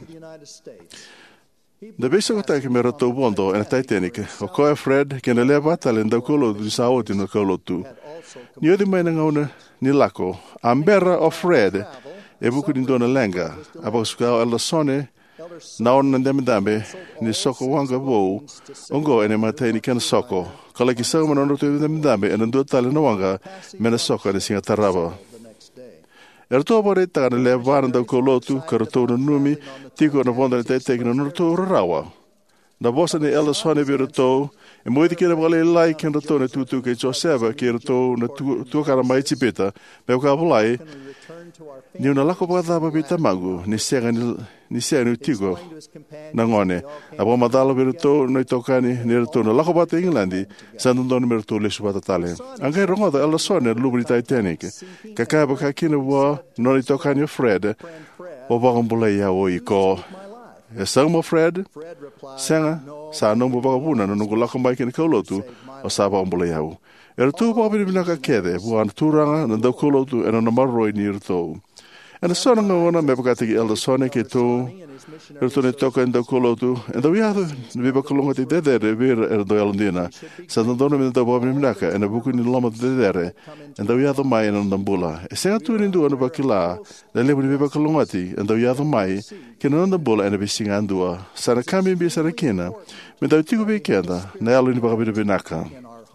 de besa ko taki me roto bondo en Titanic o ko Fred ki na leva talenda kolotu sa oti no kolotu niodi mai na ngona ni lako ambera of Fred e buku di dona lenga abasuka alasoni na ona ndemdambe ni soko wanga wo ongo ene matei ni kan soko kala ki sama no to ndemdambe ene do tale no wanga mena soko ni singa taraba erto bore ta na le varanda ko lotu karto no numi tiko no bonda te te no to rawa da bosa ni ela sone virto e moiti kira vale like kan to ne tutu ke joseba ke to na tu tu kara mai tipeta me ka volai ni una lako pa da bita magu ni sega ni ni sega ni tigo na ngone abo madalo virto no tokani ni to na lako pa te Englandi sandu don merto le subata tale anche rongo da ela sone lubri Titanic ka ka ba ka kina wa no ni tokani Fred o ba ngombola ya o iko e sama Fred sanga sa no bo ba buna no ngula ko mai kina kolotu o sa ba ngombola ya o er tu ba bi na ka kede buan turanga na do kolotu ena na marroi ni rto ena sona ngona me ba ki elder sone ke to er to ne toka enda kolotu enda wiado vi ba kolonga te dedere vir er do elandina sa no dono me do ba bi na ka ena buku ni lama dedere enda wiado mai ena ndambula e se atu ni do no ba kila le le vi ba kolonga ti enda wiado mai ke no ndambula ena bi singandua sa na kami bi sa kina me da tigo be kenda na alo ni ba bi bi naka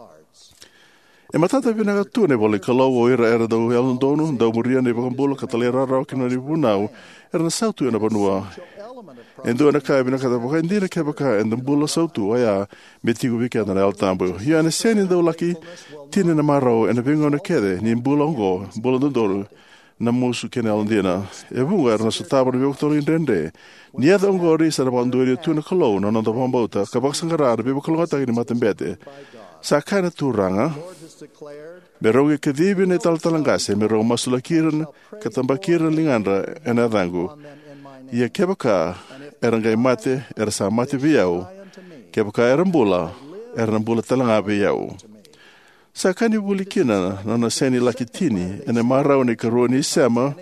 e matata vina ga tu ne vole kalo o era era do elon donu do muria ne bambolo katalera ra ki no ni bunau era na sautu na banua endo na ka vina ka ba ndina ka ba ka endo bulo sautu ya metigo vika na el tambo ya na seni do laki tine na maro ena vingo na kede ni bulongo bulo do do na musu ke na ndina e bunga era na sotaba no victor indende ni ada ngori sa bandu ri tu na kalo no no do bambota ka ba sangara be ba kalo ta ni matembete sa kana turanga Beroge ke dibi ne tal talangase me ro masula kiran ka tamba kiran lingandra ena dangu ia kebaka erangai mate era sa mate viau kebaka erambula erambula talanga viau sa kani bulikina na na seni lakitini ena marau ne karoni sama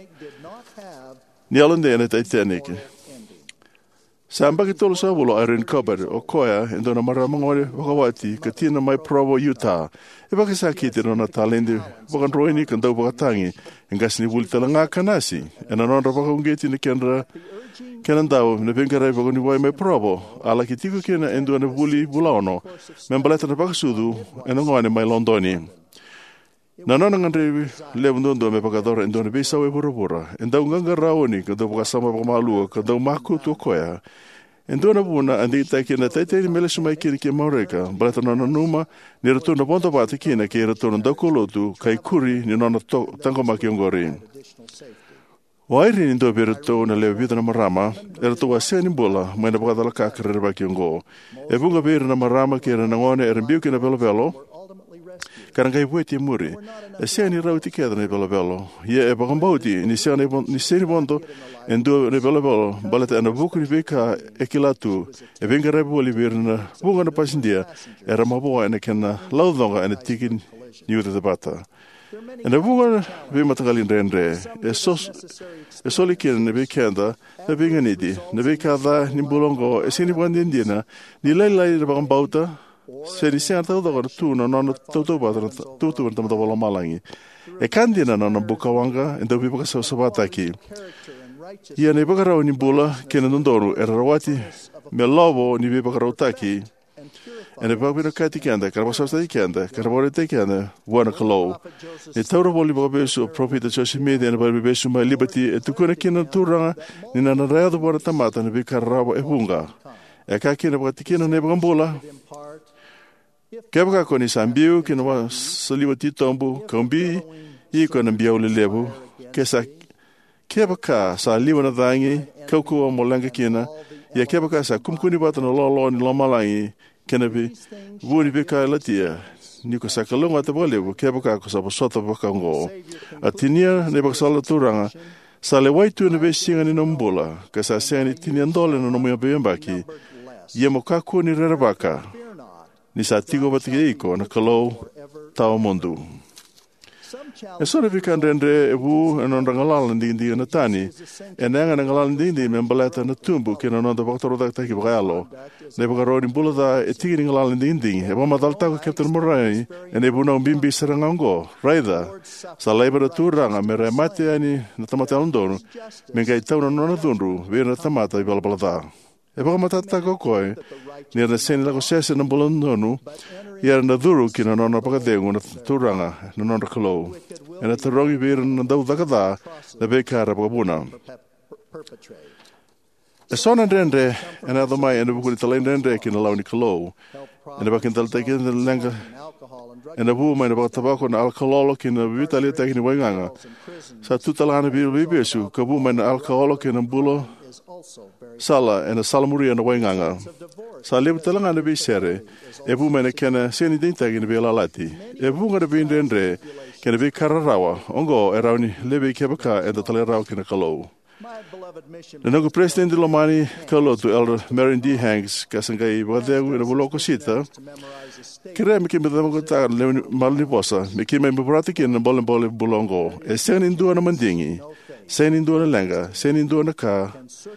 ni alonde ena Titanic Samba ki tolu sa bulo Irene Cobbett o koia endo na mara mangore wakawati ka tina mai Provo, Utah. E baka sa kiti no na talende wakan roini kan tau wakatangi engas ni buli talanga kanasi. E na nonra waka ungeti ni kenra kenan tau na bengarai waka ni wai mai Provo. Ala ki tiku kena endo na buli bulaono. Membaleta na baka sudu e na ngone mai Londoni. Na nona ngandre lewundondo me pakadora endo na bisa we burubura. Enda unganga raoni ka do wakasama wakalua ka do maku tu koia. Endo na buna andi taki na taiteri mele sumai kiri ki maureka. Baleta nona numa ni rato na bonta bati kina ki rato na dakolotu kai kuri ni nona tango maki ongori. Wairi ni ndo berito na leo vida na marama, era tu wase ni bola, mai na baka ka karere ba kiongo. E bunga bir na marama ki era nangone era mbiu ki na belo belo. Karangai bueti muri. E se ni rauti keda na belo belo. Ye e baka mbauti ni se ni ni se ni bondo endo na belo belo. Balata na buku ni beka e kilatu. E venga rebu oli bir na bunga na pasindia. Era maboa ene kena laudonga ene tikin niu de bata. En de bunga we matagalin rendre. E sos e soli kena ne bekenda. Na binga nidi. Na bekada ni bulongo. E se ni bwandi indina. Ni lai lai de baka mbauta. Se ni se anta da tu no no tu tu ba tu tu tam da bola malangi e kandina no no bukawanga endo bi baka so sabata ki ia ne baka rauni bula ke no ndoru era rawati me lobo ni bi baka rautaki e ne baka no kati kanda kara basa sta kanda kara bore te kanda wana kalo e tauro boli baka beso profit social media ne baka beso my liberty e tu kona kina turanga ni na na rado bora tamata ne bi karabo e bunga e ka kina baka tikina ne baka bola Kebaka koni sambiu kina wa saliwati tombu kambi i kona mbiau le lebu kesa kebaka sa liwana dangi kauku molanga kina ya kebaka sa kumkuni bata no lolo ni lomalangi kena bi vuni beka latia ni ko sakalonga te lebu kebaka ko sa bosota baka ngo atinia ne baka sala turanga sale waitu ne be singa ni nombola kesa seni tinia ndole no mo yambaki yemoka ko ni rerbaka ni sa tigo batiko na kalau tau mondu. E sora vikan rendre ebu e non rangalal ndi ndi na tani e nanga rangalal ndi ndi membalata na tumbu ke no da baktoro da taki bagalo ne bagarori bulada e tigi rangalal ndi ndi e ba madalta ko Captain Morai e ne buna bimbi sarangango raida sa labor turanga mere mate ani na tamata ondono mengai tau no na dunru ve na tamata i balbalada e ba matata ko koi ni na sen la ko sese na bolondonu ia na duru ki na na paka dengu na turanga na na kalo e na tarongi vir na dau dakada na be kara pa buna e sona rende e na do mai e na buku ni talen rende ki na launi kalo e na bakin tal teki na lenga e na bu mai na baka tabako na alkoholo ki na vitali teki ni wainganga sa tutalana bir bibesu ka bu mai na alkoholo ki na bulo sala en a salamuri en a wainganga. Sa lebu talanga na bisere, e bu mena kena seni dinta gina bela lati. E bu ngana bindendre, kena bi kararawa, ongo e rauni lebe kebaka e da tale rau kina kalau. Na nogu presidente Lomani kalau tu Elder Marion D. Hanks, kasangai wadegu ina buloko sita, kira me kime dama kota leuni malni posa, me kime mbubrati kina bole bole bulongo, e seni indua na mandingi, seni indua na lenga, seni indua na ka,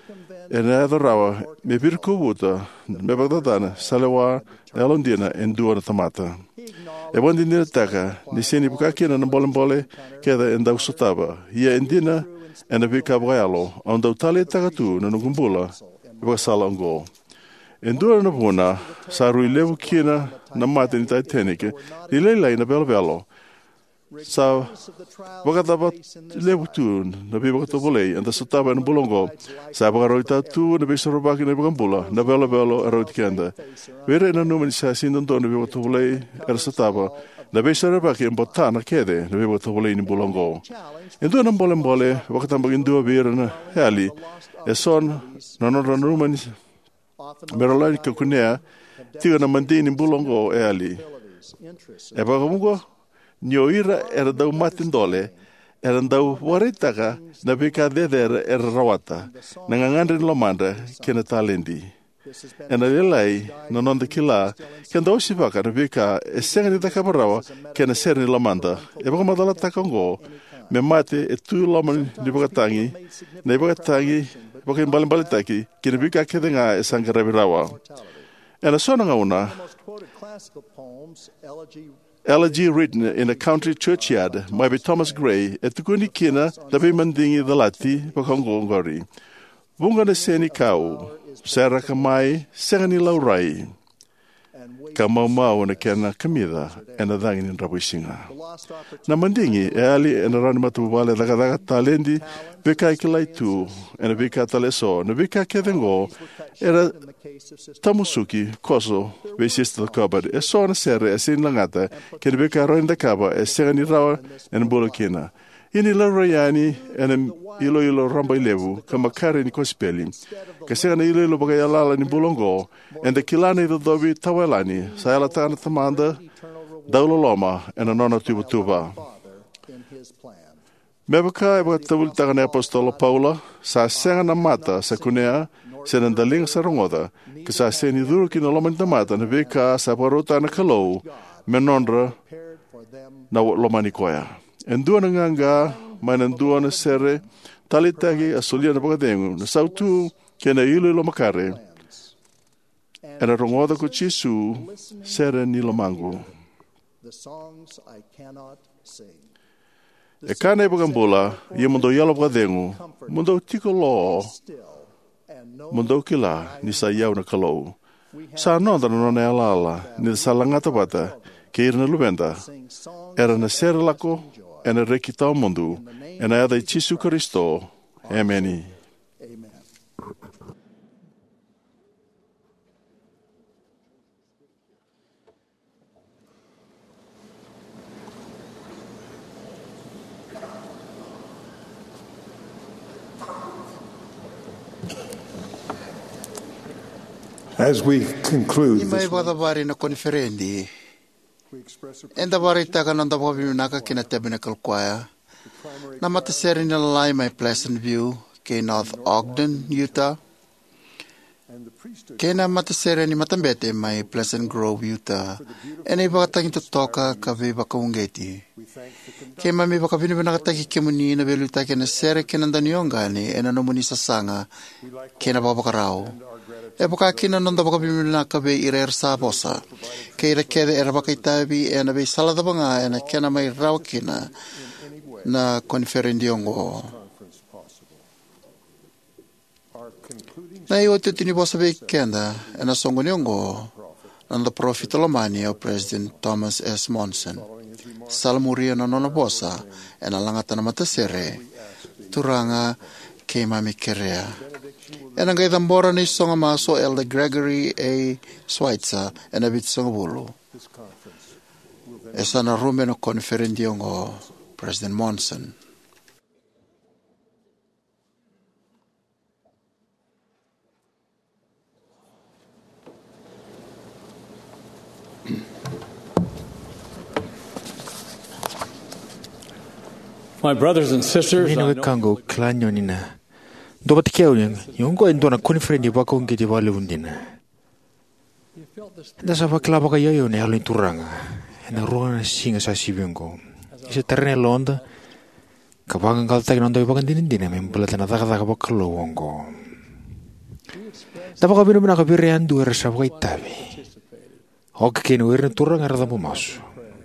e na rawa me birko wuta me bagdadana salewa elondina en dua na tamata e bondi ni taka ni seni buka kina na bolen bole keda en dau sotaba ia endina en a bika baialo on dau tale taka tu na ngumbula e sala ngo en dua na bona saru levu kina na mate ni Titanic ni lelai na belo belo sa wakataba lebu tu na bi wakato volei anda sotaba na bolongo sa bagaroita tu na bi sorobaki na bugambula na belo belo eroti kenda vere na numani sa sindon na bi wakato volei er sotaba na bi sorobaki en botana kede na bi wakato volei ni bolongo endo na bolen bole wakatamba indua vere na hali e son na no numani merolai ka kunea tiga na mandini bolongo e ali e bagamungo Nyoira era dau matindole, era dau waritaka, na bika deder era rawata, na ngangandrin lomanda, kena talendi. E na lelai, na nonda kila, ken dau sivaka na bika, e sengani da kabarawa, kena serni lomanda. E baka madala takongo, me mate e tu lomani ni baka tangi, na baka tangi, baka imbali mbali taki, kena bika kedenga e sangarabi rawa. E na sona nga una, Elegy written in a country churchyard by Thomas Gray at the Kunikina, the Bimandingi the Lati, Pokongongori. Bunga na seni kau, Sarah Kamai, Serani Laurai. Kamau na kena kamida, and a dangin in Rabusinga. Namandingi, early and a ranimatu wale daga talendi, Bika Kilaitu, and a Bika Taleso, and a Bika Kevengo, era Tamusuki, Koso, bassist of the cupboard, a son of Serre, a sin langata, can be caro in the caba, a serani rawa, and bulokina. Ini laura yani ena ilo ilo ramba ilevu kama kare ni kospeli. Kasega na ilo ilo bagai alala ni bulongo enda kilani do dobi tawelani sa ela tana tamanda dauloloma ena nona tuba tuba. Mebaka e baka tawuli takane apostolo Paula sa senga na mata sa kunea sa nandaling sa rongoda kasa seni duru kina loman na mata na beka sa parota na kalou menondra na lomani koya. Endua na nganga manandua na sere talitagi asolia na pagadengu na sautu kena ilo ilo makare ena rongoda ko chisu sere ni lomangu. E kana e bagambula, ia mundo yalo pagadengu, mundo tiko lo, mundo kila ni sa iau na kalou. Sa nonda na nona alala, ni sa langata bata, ke irna lubenda, era na sere lako, ena rekita o mundu, ena ada i Chisu Kristo. Ameni.
As we conclude
Imai
this,
bada bari na konferendi. Enda bari taka nanda babi naka kina Tabernacle Choir. Na mataseri na lalai may Pleasant View ke North Ogden, Utah. Kena mataseri ni matambete may Pleasant Grove, Utah. Ena iba katangin tutoka kabi baka ungeti. Ke mami baka binibina kataki kemuni na beluta kena sere kena daniyongani ena nomuni sasanga kena babakarao. E baka kina nanda baka bimina kabe ira er sabosa. Ke ira kere era baka itabi e na be salada banga e na kena mai rau kina na konferendiongo. Na iyo tutini bosa be kenda e na songo niongo nanda profita lomani o President Thomas S. Monson. Salmuria na nona bosa e na langata na matasere turanga ke mami kerea. En ang kaitambora ni songa maso Elder Gregory A. Schweitzer en abit songa bulu. Esa na rume no konferendiong o President Monson.
My brothers and sisters,
Nino kango klanyo nina. Dobat keu yang yongo endo na konferendi bako ngiti wale undina. Da sa bakla baka yoyo ne halin turanga. Na ruanga singa sa sibiongo. Isa terne londa. Kabangan kalta kinondo bakan dinindina membelata na taka taka bakalo wongo. Da baka binu bina kabirian dua rasa baka itabi. Hoki kenu irna turanga rada pumasu.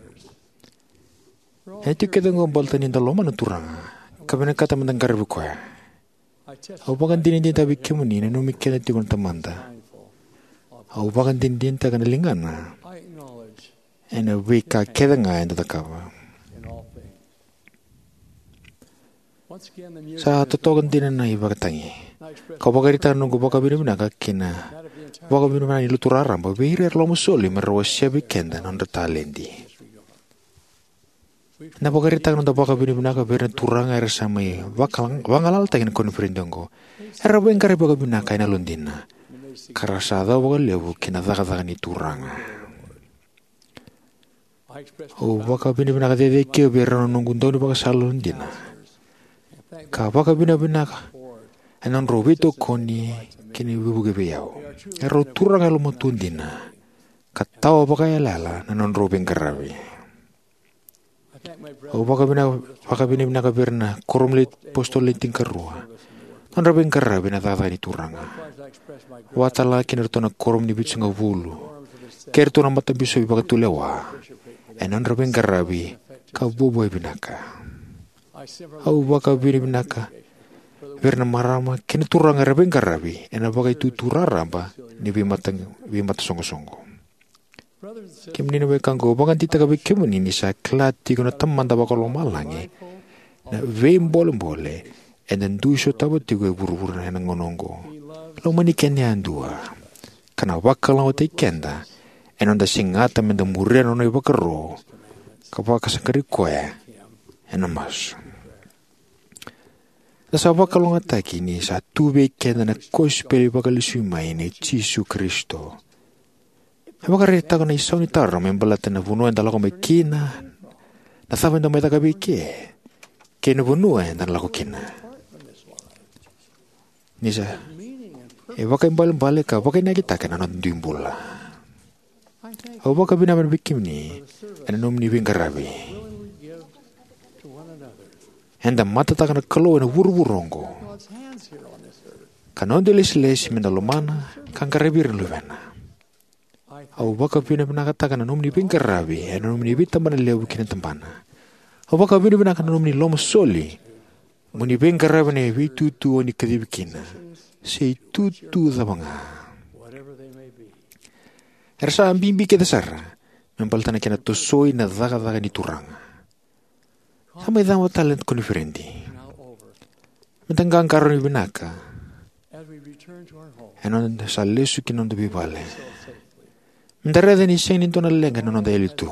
Heti ketenggo balta ninda loma na turanga. Kabina kata mendangkar bukoya. Au bakan din din tabi kemuni na numikya na tikon tamanda. Au bakan din din ta kana lingana. Ena wika keda nga enda takawa. Sa totokan din na ibakatangi. Kau bakarita nunggu baka binu bina kakina. Baka binu bina iluturaram. Babirir lo musoli merawasya bikenda nanda talendi. Na bakarita nunggu baka binu bina kabirna turanga era samai. Bangalal tagin konferendongo. Era bengkari baka bina kaina lundina. Karasada baka lewu kina daga ni turanga. O baka binu bina kadede kio birna nunggu ndoni baka salundina. Ka baka bina bina ka. Enon robito koni kini wibu gebeyao. Ero turanga lo motundina. Katawa baka yalala nanon robeng karabi. O baka bina baka bina bina kabirna koromlit postolit tingkarua. Non rabeng karabi na tata ni turanga. Watala kinertona korom ni bitsunga vulu. Kerto na mata biso baka tulewa. Enon rabeng karabi ka buboy binaka. Au baka bina binaka. Berna marama kini turanga rabeng karabi. Ena baka itu turaramba ni bimatang bimata songo-songo. Kim nina we kango bagan tita kabe kim nini sa klati kono tamman da bakalo malangi na vein bolem bole and then do so tabo tigo buru-buru na ngonongo lo mani kenya andua kana wakala o te kenda and on the singata men da murre no no bakaro kapaka sakari koe and mas Nasa wakalongataki ni sa tubig kenda na kospeli wakalisumay ni Jisu Kristo. Wakarita ko na isaw ni taro membalata na vunuan dala ko may kina na saban na may tagabiki kina vunuan dan lako kina. Nisa e wakay balik ka wakay nakita ka na nandimbula. O wakay binaman bikim ni anum ni bingarabi. Henda matata na kalo na wurwurongo. Kanon delis-les minalumana kang karabir luwena. Au baka pina pinakatakan na numni pingkarabi na numni bitaman na lewu kinatambana. Au baka pina pinakatakan na numni lomo soli muni pingkarabi na vitutu ni kadibikina. Say tutu da mga. Ersa ang bimbi kita sara mempalta na kinatusoy na daga-daga ni turanga. Sama idang talent ko ni Ferendi. Matanggang karon ni binaka. Anon sa lesu kinon do bibale. Mendarada ni siya nito na lenga nono dahil ito.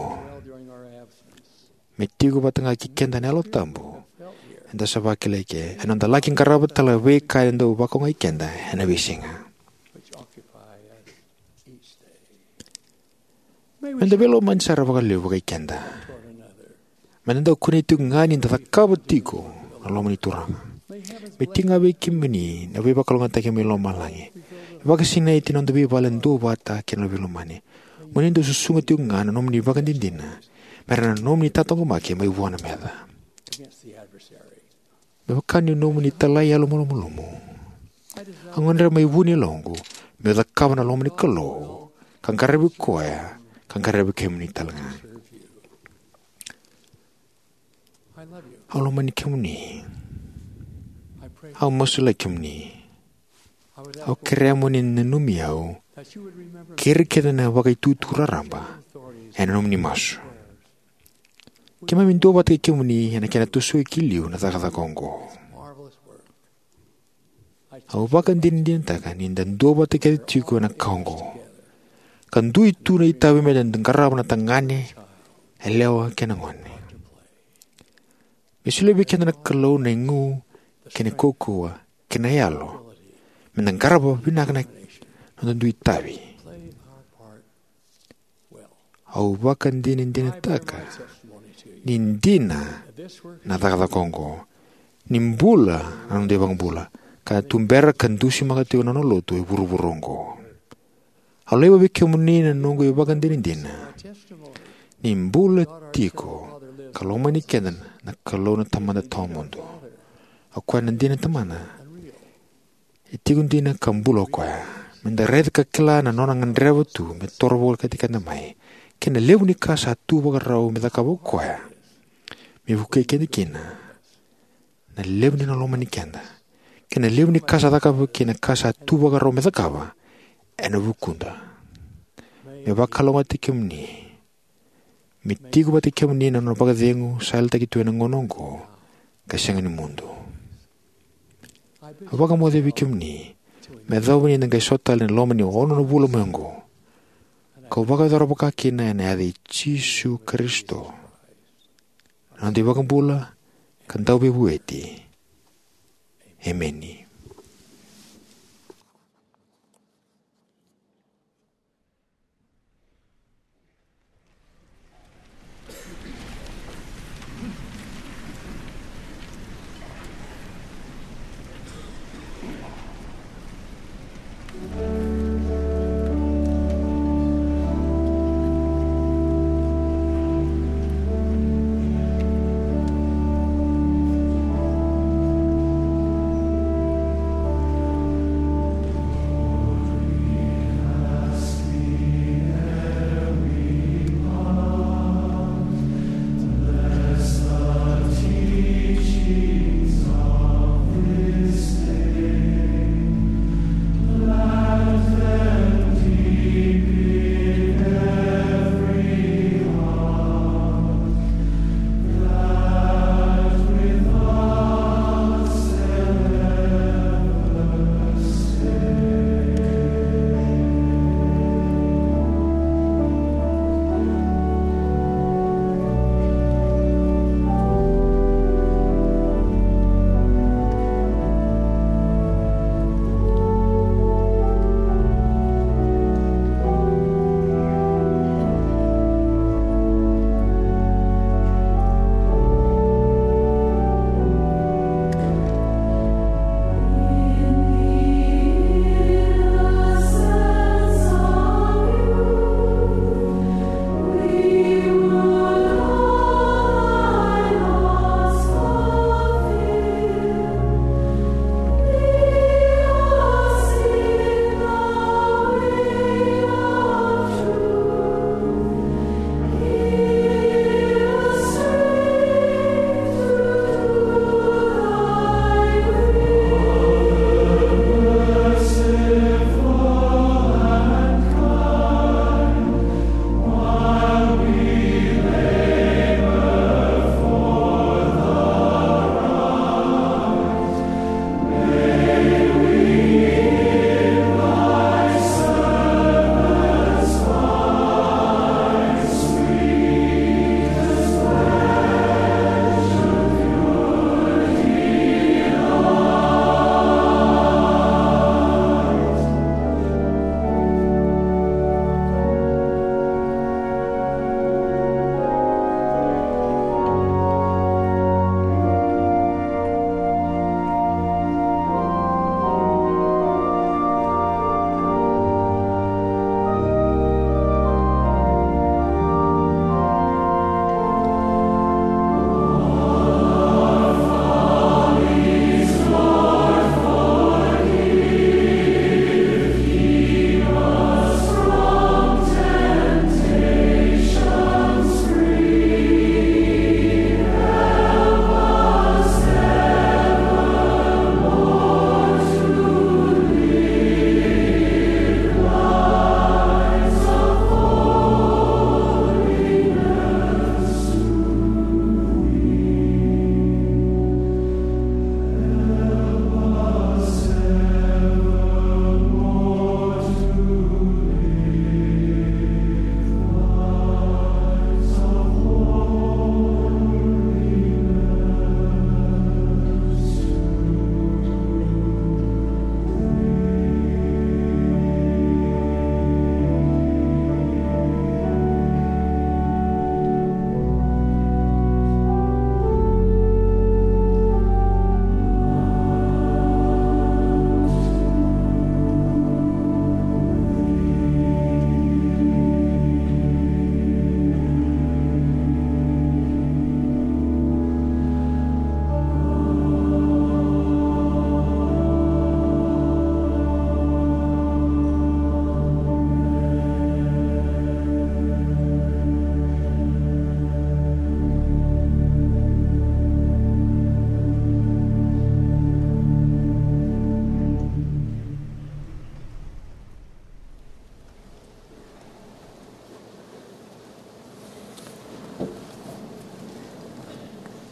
Metigo batang kikenda na alo tambo. Anda sa bakilake. Anon dalaking karabat tala we kaya ndo bakong ay kenda. Hanabisinga. Mendabelo man sa rabakaliw kay kenda. Mananda kunito nganin tatakabatigo alam ni turang. Betinga be kimini na be bakalongan take melo malangi. Baga sinay tinon be balan do bata ken lo mani. Manindo susungat yung ngana nom ni bagan dindina. Meron nom ni tatong umaki may buwan na meda. Bakan yung nom ni talay alumulumumo. Ang under may buni longo meda kawan alom ni kalo. Kang karabi koya kang karabi kimini talanga. How long many kimni? How much like kimni? How keremon in the numiao? Kirkeda na wakay tutura ramba. And numni mas. Kima minto bat kay kimni na kinatusoy kiliw na takata Kongo. How bakan din din takan in the dobat kay chiko na Kongo. Kandu itu na itawi medan dengkarab na tangane. Elewa kenangon. Misuli bikin na kalau nengu kene kokua kene yalo menangkaraba binak na nandui tabi au bakan dinin din taka nindina na takata Kongo nimbula nang debang bula ka tumbera kandusi makatiwa na noloto e buru-burongo au lewa bikin munina nungu e bakan dinin dina nimbula tiko kalau manikenan na kalau na tamana tomondo. Ako nandi na tamana. Itigun din na kambulo ko ya. Mendared ka kila na nonang andrevo tu me torbol ketika namai. Kena lew ni ka sa tu baga raw me takabo ko ya. Me buke kena kena. Na lew ni na loma ni kenda. Kena lew ni ka sa takabo kena ka sa tu baga raw me takaba. Ena bukunda. Me bakalonga tikim ni. Mitigo bati kia menina no pagadengu sail taki tuena ngonongo kasenga ni mundo. Abaga mo debi kia meni me dau ni ngai sotal ni loma ni ono no bulo mengo. Kau baga dara baka kina na adi Jisu Kristo. Nanti baga bula kantau bebu eti. Ameni.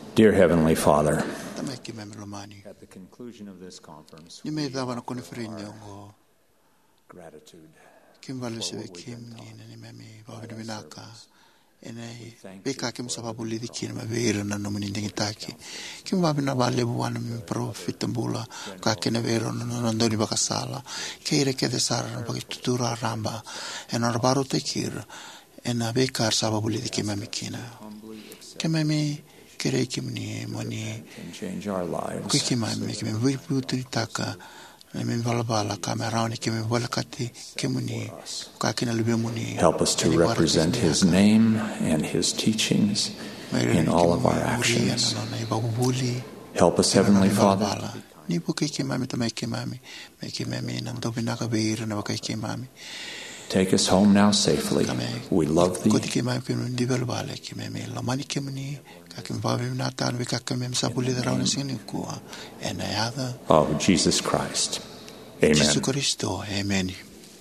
Dear Heavenly Father,
At
the conclusion of this conference,
ni me dava na conferenza ngo
gratitude
kimbalo se kim ni ni memi ba ni naka ene beka kim sababu li dikin ma vera na no mini taki kim ba na vale buana mi profit mbula ka ke ne vero no no ndoni bakasala ke ire ke de sara pa tutura ramba e no baro te kir e na beka sababu li dikin ma mikina ke memi kere kim ni moni
change our lives.
Ki kim mi kim vi puti taka mi bala bala kamera ni kim bala kati kim ni ka kina lube muni.
Help us to represent His name and His teachings in all of our actions. Help us, Heavenly Father,
ni po kay kimami to may kimami may kimami nam to pinakabihira na kay kimami.
Take us home now safely. We love Thee.
Koti kimami kinu di balbala kimami lamani kimani kakim babi natan we kakim sa puli daraw na sini kuha and ayada.
Oh, Jesus Christ. Amen.
Jesus Cristo. Amen.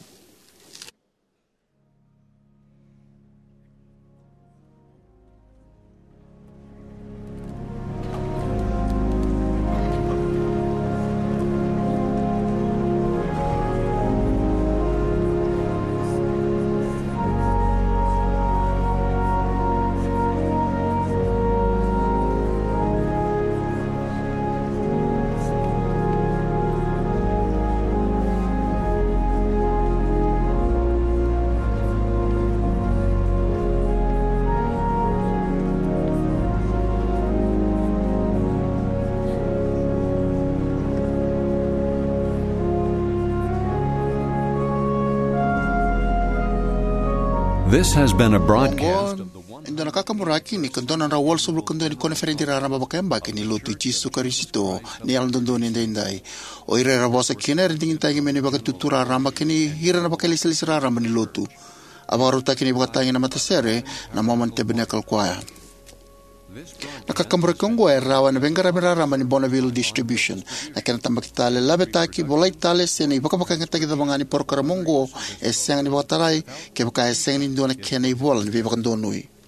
This has been a broadcast of the one.
Ndo nakakamuraki ni kandona ra wall sobro kando ni konferenti ra ramba bakamba ni lotu Jesu Kristo ni aldondo ni ndai o ire ra bosa kina rending tagi meni baga tutura ramba kini hira na bakali selis ra ramba ni lotu abaru takini baga na matasere na momente benekal kwaya nakakamurakongo ay rawa na bengara mera ramba ni Bonneville Distribution na kena tambak tale labetaki bolai tale sene baka baka ngata kita bangani porkara mongo eseng ni batarai ke baka eseng ni dona kena ibol ni baka ndonui